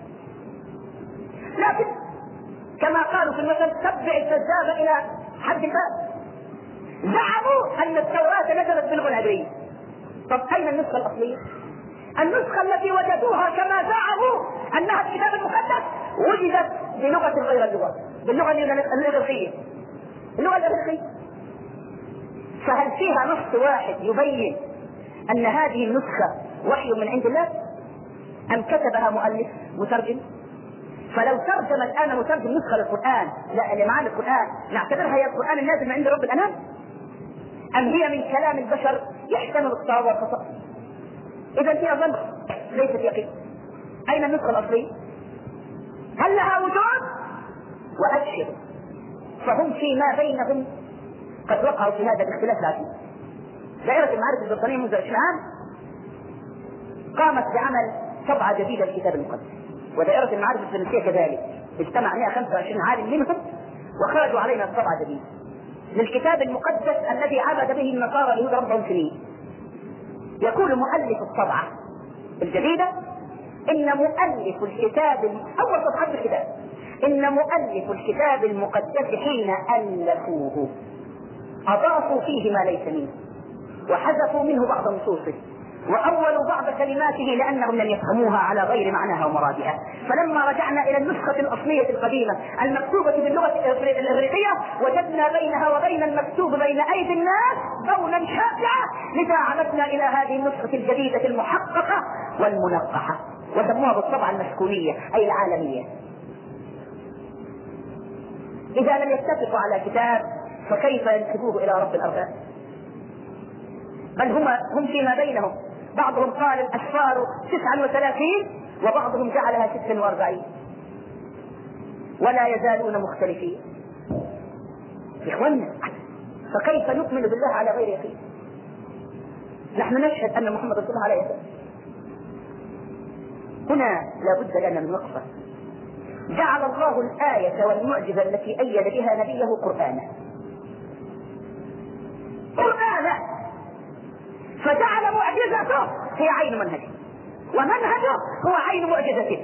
لكن كما قالوا في المثل تبع الكذاب إلى حد الباب. زعموا أن التوراة نزلت باللغة العبرية. طب أين النسخة الأصلية؟ النسخة التي وجدوها كما زعموا أنها الكتاب المقدس وجدت بلغة غير اللغة باللغة الإغريقية اللغة الإغريقية. فهل فيها نص واحد يبين أن هذه النسخة وحي من عند الله أم كتبها مؤلف مترجم؟ فلو ترجم الآن مترجم نسخة للقرآن لمعاني القرآن نعتبرها هي القرآن النازل من عند رب الأنام أم هي من كلام البشر يحتمل الصواب والخطأ؟ إذا فيها ظن ليست يقين. أين النسخة الأصلية؟ هل لها وجود؟ وأبشر فهم فيما بينهم قد وقعوا في هذا الاختلاف العجيب. دائرة المعارف البريطانية منذ 20 عام قامت بعمل طبعة جديدة للكتاب المقدس، ودائرة المعارف الفرنسية كذلك اجتمع 125 عالم منهم وخرجوا علينا بطبعة جديدة للكتاب المقدس الذي عبد به النصارى اليهود ربهم سنين. يقول مؤلف الطبعة الجديدة إن مؤلف الكتاب أول صفحة الكتاب إن مؤلف الكتاب المقدس حين ألفوه أضافوا فيه ما ليس منه وحذفوا منه بعض نصوصه وأولوا بعض كلماته لأنهم لم يفهموها على غير معناها ومرادها. فلما رجعنا إلى النسخة الأصلية القديمة المكتوبة باللغة الإغريقية وجدنا بينها وبين المكتوب بين أيدي الناس بونا شاسعا، لذا عمدنا إلى هذه النسخة الجديدة المحققة والمنقحة وسموها بالطبعة المسكونية أي العالمية. إذا لم يتفقوا على كتاب فكيف ينسبوه إلى رب الأرباب؟ بل هم فيما بينهم، بعضهم قال الأسفار 39 وبعضهم جعلها 46 ولا يزالون مختلفين. إخواننا فكيف نؤمن بالله على غير يقين؟ نحن نشهد أن محمد رسول الله عليه وسلم. هنا لابد لنا من وقفة. جعل الله الآية والمعجزة التي أيد بها نبيه قرآنا فجعل معجزته هي عين منهجه ومنهجه هو عين معجزته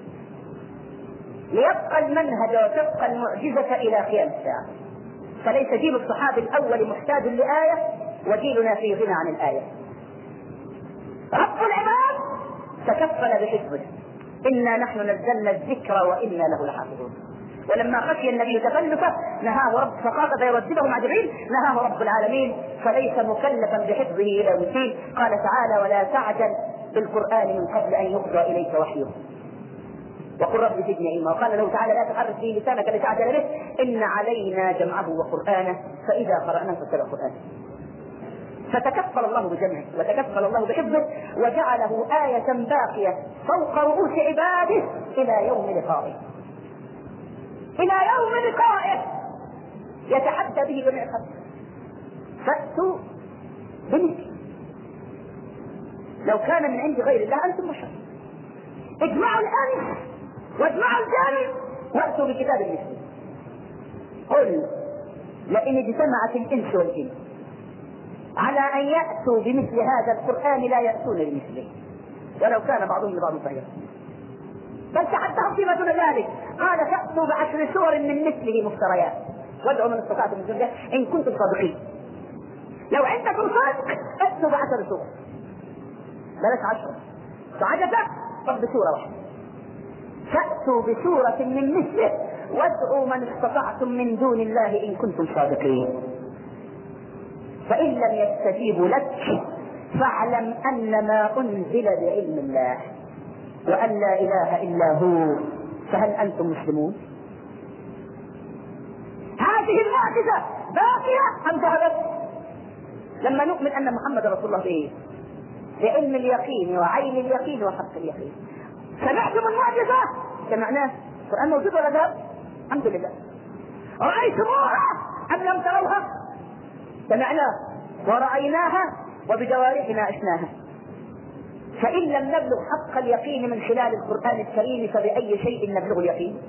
ليبقى المنهج وتبقى المعجزة إلى قيام الساعة. فليس جيل الصحابي الأول محتاج لآية وجيلنا في غنى عن الآية. رب العباد تكفل بحفظه إنا نحن نزلنا الذكر وإنا له لحافظون. ولما خشي النبي تخلفه نهاه رب فقال فيردده مع جبريل نهاه رب العالمين فليس مكلفا بحفظه إلى وكيل. قال تعالى ولا تعجل بالقرآن من قبل أن يقضى إليك وحيه وقل رب زدني علما. وقال له تعالى لا تحرك به لسانك لتعجل به إن علينا جمعه وقرآنه فإذا قرأناه فاتبع قرآنه. فتكفل الله بجمعه وتكفل الله بحفظه وجعله آية باقية فوق رؤوس عباده إلى يوم لقائه يتحدى به جميع الخلق. فأتوا بمثله لو كان من عند غير الله أنتم بشر. اجمعوا الآن واجمعوا الجانب وأتوا بكتاب مثله. قل لئن اجتمعت الإنس والجن على أن يأتوا بمثل هذا القرآن لا يأتون بمثله ولو كان بعضهم لبعض ظهيرا بل تحدهم فيما دون ذلك. قال فأتوا ب10 سور من مثله مفتريات وادعوا من استطعتم من دون الله إن كنتم صادقين. لو عندكم صدق فأتوا ب10 سور بلاش 10 فعجزة طب بسورة واحدة. فأتوا بسورة من مثله وادعوا من استطعتم من دون الله إن كنتم صادقين. فإن لم يستجيبوا لك فاعلم أن ما أنزل بعلم الله وأن لا إله إلا هو فهل أنتم مسلمون؟ هذه المعجزة باقية أم ذهبت؟ لما نؤمن أن محمد رسول الله به بعلم اليقين وعين اليقين وحق اليقين سمعتم المعجزة سمعناه. القرآن موجود ولا ذهب؟ الحمد لله. رأيتموها أم لم تروها؟ سمعناه ورأيناها وبجوارحنا عشناها. فإن لم نبلغ حق اليقين من خلال القرآن الكريم فبأي شيء نبلغ اليقين؟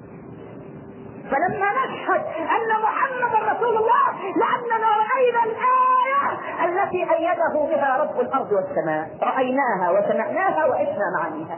فلما نشهد أن محمد رسول الله لأننا رأينا الآية التي أيده بها رب الأرض والسماء رأيناها وسمعناها وعشنا معانيها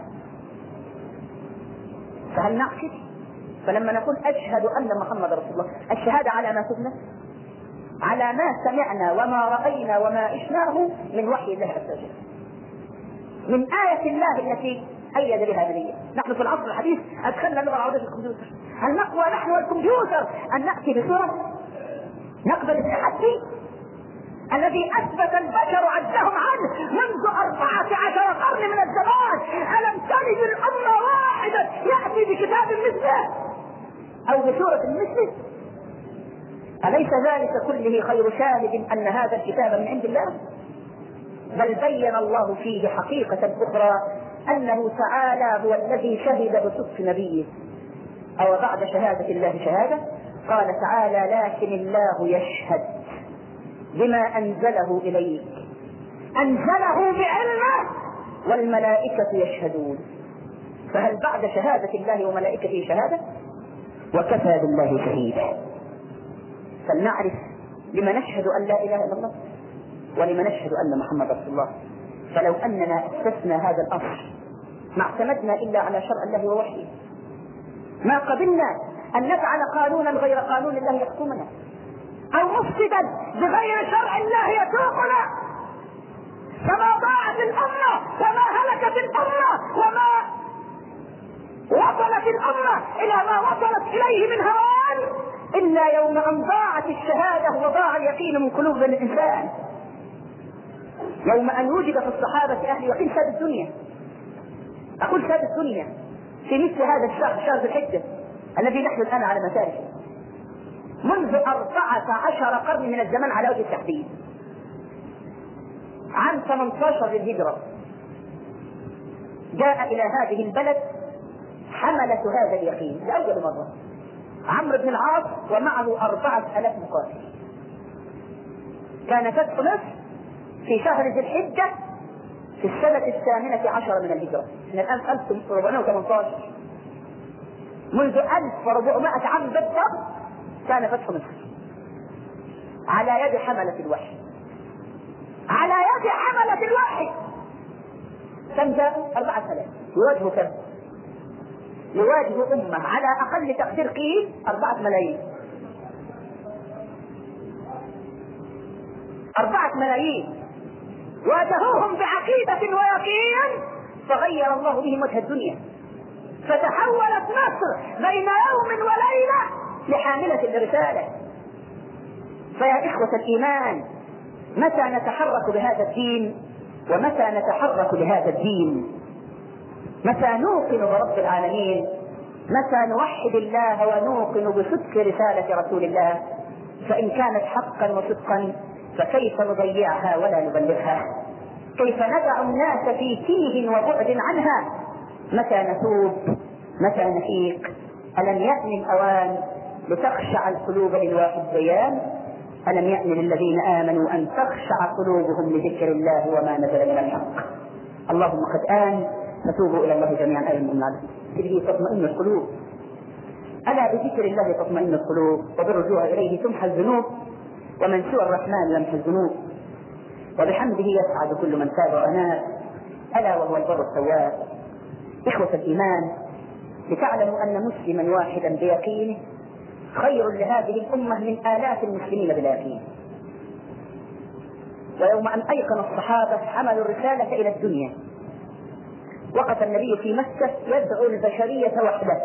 فهل نعكس؟ فلما نقول أشهد أن محمد رسول الله الشهادة على ما تبنى على ما سمعنا وما رأينا وما عشناه من وحي الله عز وجل من آية الله التي أيد بها نبيه. نحن في العصر الحديث أدخلنا اللغة العربية في الكمبيوتر. هل نقوى نحن والكمبيوتر أن نأتي بسورة نقبل التحدي الذي أثبت البشر عجزهم عنه منذ 14 قرن من الزمان؟ ألم تلد الأمة واحدة يأتي بكتاب مثله أو بسورة مثله؟ أليس ذلك كله خير شاهد أن هذا الكتاب من عند الله؟ بل بين الله فيه حقيقة أخرى أنه تعالى هو الذي شهد بصدق نبيه. أو بعد شهادة الله شهادة قال تعالى لكن الله يشهد بما أنزله إليك، أنزله بعلمه والملائكة يشهدون. فهل بعد شهادة الله وملائكته شهادة؟ وكفى بالله شهيدا. فلنعرف لما نشهد أن لا إله إلا الله ولما نشهد أن محمد رسول الله. فلو أننا أسسنا هذا الأمر ما اعتمدنا إلا على شرع الله ووحيه، ما قبلنا أن نفعل قانونا غير قانون الله يحكمنا، أو مفسدا بغير شرع الله يسوقنا. فما ضاعت الأمة وما هلكت الأمة وما وصلت الأمة إلى ما وصلت إليه من هوان إلا يوم أن ضاعت الشهادة وضاع اليقين من قلوب الإنسان. يوم أن وجد في الصحابة أهل يقين ساد الدنيا. أقول ساد الدنيا في مثل هذا الشهر، شهر ذي الحجة الذي نحن الآن على مساره، منذ 14 قرن من الزمان على وجه التحديد. عام 18 للهجرة جاء إلى هذه البلد حملة هذا اليقين لأول مرة عمرو بن العاص ومعه 4000 مقاتل. كان فتح مصر في شهر ذي الحجة في السنة 18 من الهجرة، من الآن 1418. منذ 1400 عام بالضبط كان فتح مصر على يد حملة الوحي، على يد حملة الوحي. كم جاءوا؟ 4000. يواجهوا كم؟ يواجه أمة على أقل تقدير قيل 4 ملايين. 4 ملايين واجهوهم بعقيدة ويقين فغير الله بهم وجه الدنيا، فتحولت مصر بين يوم وليلة لحاملة الرسالة. فيا إخوة الإيمان، متى نتحرك بهذا الدين ومتى نتحرك بهذا الدين؟ متى نوقن برب العالمين؟ متى نوحد الله ونوقن بصدق رسالة رسول الله؟ فإن كانت حقا وصدقا فكيف نضيعها ولا نبلغها؟ كيف ندع الناس في تيه وبعد عنها؟ متى نتوب؟ متى نفيق؟ ألم يأن الأوان لتخشع القلوب للواحد بيان؟ ألم يأن للذين آمنوا أن تخشع قلوبهم لذكر الله وما نزل من الحق؟ اللهم قد آن فتوبوا إلى الله جميعا أيها المؤمنون به تطمئن القلوب. ألا بذكر الله تطمئن القلوب وبالرجوع إليه تمحى الذنوب، ومن سوى الرحمن يمحى الذنوب، وبحمده يسعد كل من تاب وأناب، ألا وهو البر التواب. إخوة الإيمان، لتعلموا أن مسلما واحدا بيقينه خير لهذه الأمة من آلاف المسلمين بلا يقين. ويوم أن أيقن الصحابة حملوا الرسالة إلى الدنيا، وقف النبي في مكة يدعو البشرية وحده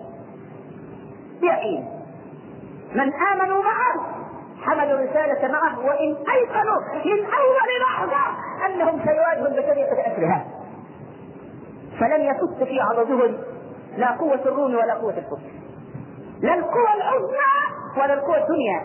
بيقين. من آمنوا معه حملوا الرسالة معه، وإن أيقنوا من أول لحظة أنهم سيواجهوا البشرية بأسرها، فلم يفت في عضدهم لا قوة الروم ولا قوة الكفر، لا القوة العظمى ولا القوة الدنيا.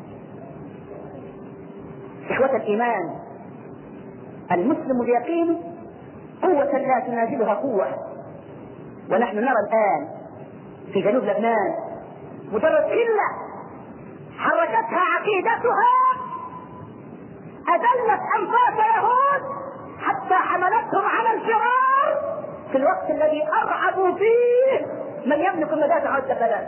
إخوة الإيمان، المسلم بيقينه قوة لا تنازلها قوة. ونحن نرى الآن في جنوب لبنان مجرد قلة حركتها عقيدتها أذلت أنفاس يهود حتى حملتهم على الفرار في الوقت الذي أرعبوا فيه من يملك المدافع والدخلات،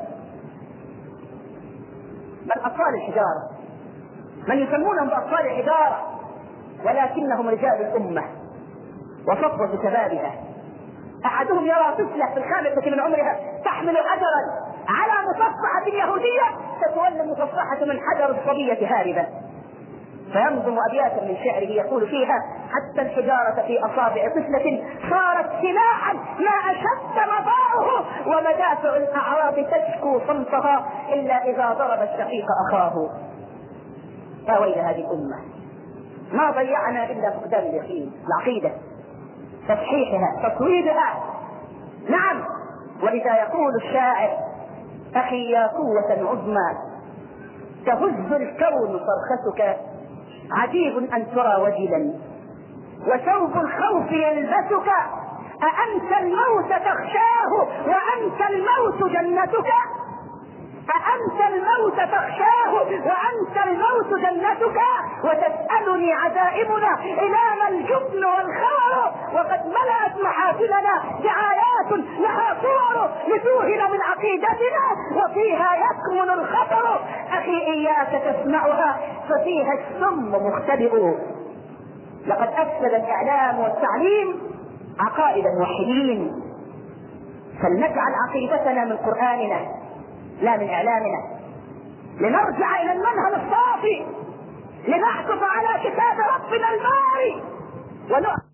بل أطفال الحجارة، من يسمونهم بأطفال الحجارة، ولكنهم رجال الأمة وصفوة شبابها. أحدهم يرى طفلة في الخامسة من عمرها تحمل حجرا على مصفحة يهودية تتولى المصفحة من حجر الصبية هاربة، فينظم أبياتا من شعره يقول فيها: حتى الحجارة في أصابع طفلة صارت سلاحا ما أشد مضاعه، ومدافع الأعراب تشكو صمتها إلا إذا ضرب الشقيق أخاه. يا ويل هذه الأمة، ما ضيعنا إلا فقدان اليقين، العقيدة، تصحيحها، تصويبها. نعم، ولذا يقول الشاعر: أخي يا قوة عظمى تهز الكون صرختك، عجيب أن ترى وجلا وثوب الخوف يلبسك، أأنت الموت تخشاه وأنت الموت جنتك، أأنت الموت تخشاه وأنت الموت جنتك وتسألني عزائمنا إلى الجبن والخور، وقد ملأت محافلنا دعايات لها صور لتوهن من عقيدتنا وفيها يكمن الخطر. أخي إياك تسمعها ففيها السم مختبئ. لقد أفسد الإعلام والتعليم عقائد الموحدين، فلنجعل عقيدتنا من قرآننا لا من إعلامنا، لنرجع إلى المنهج الصافي، لنعكف على كتاب ربنا الباري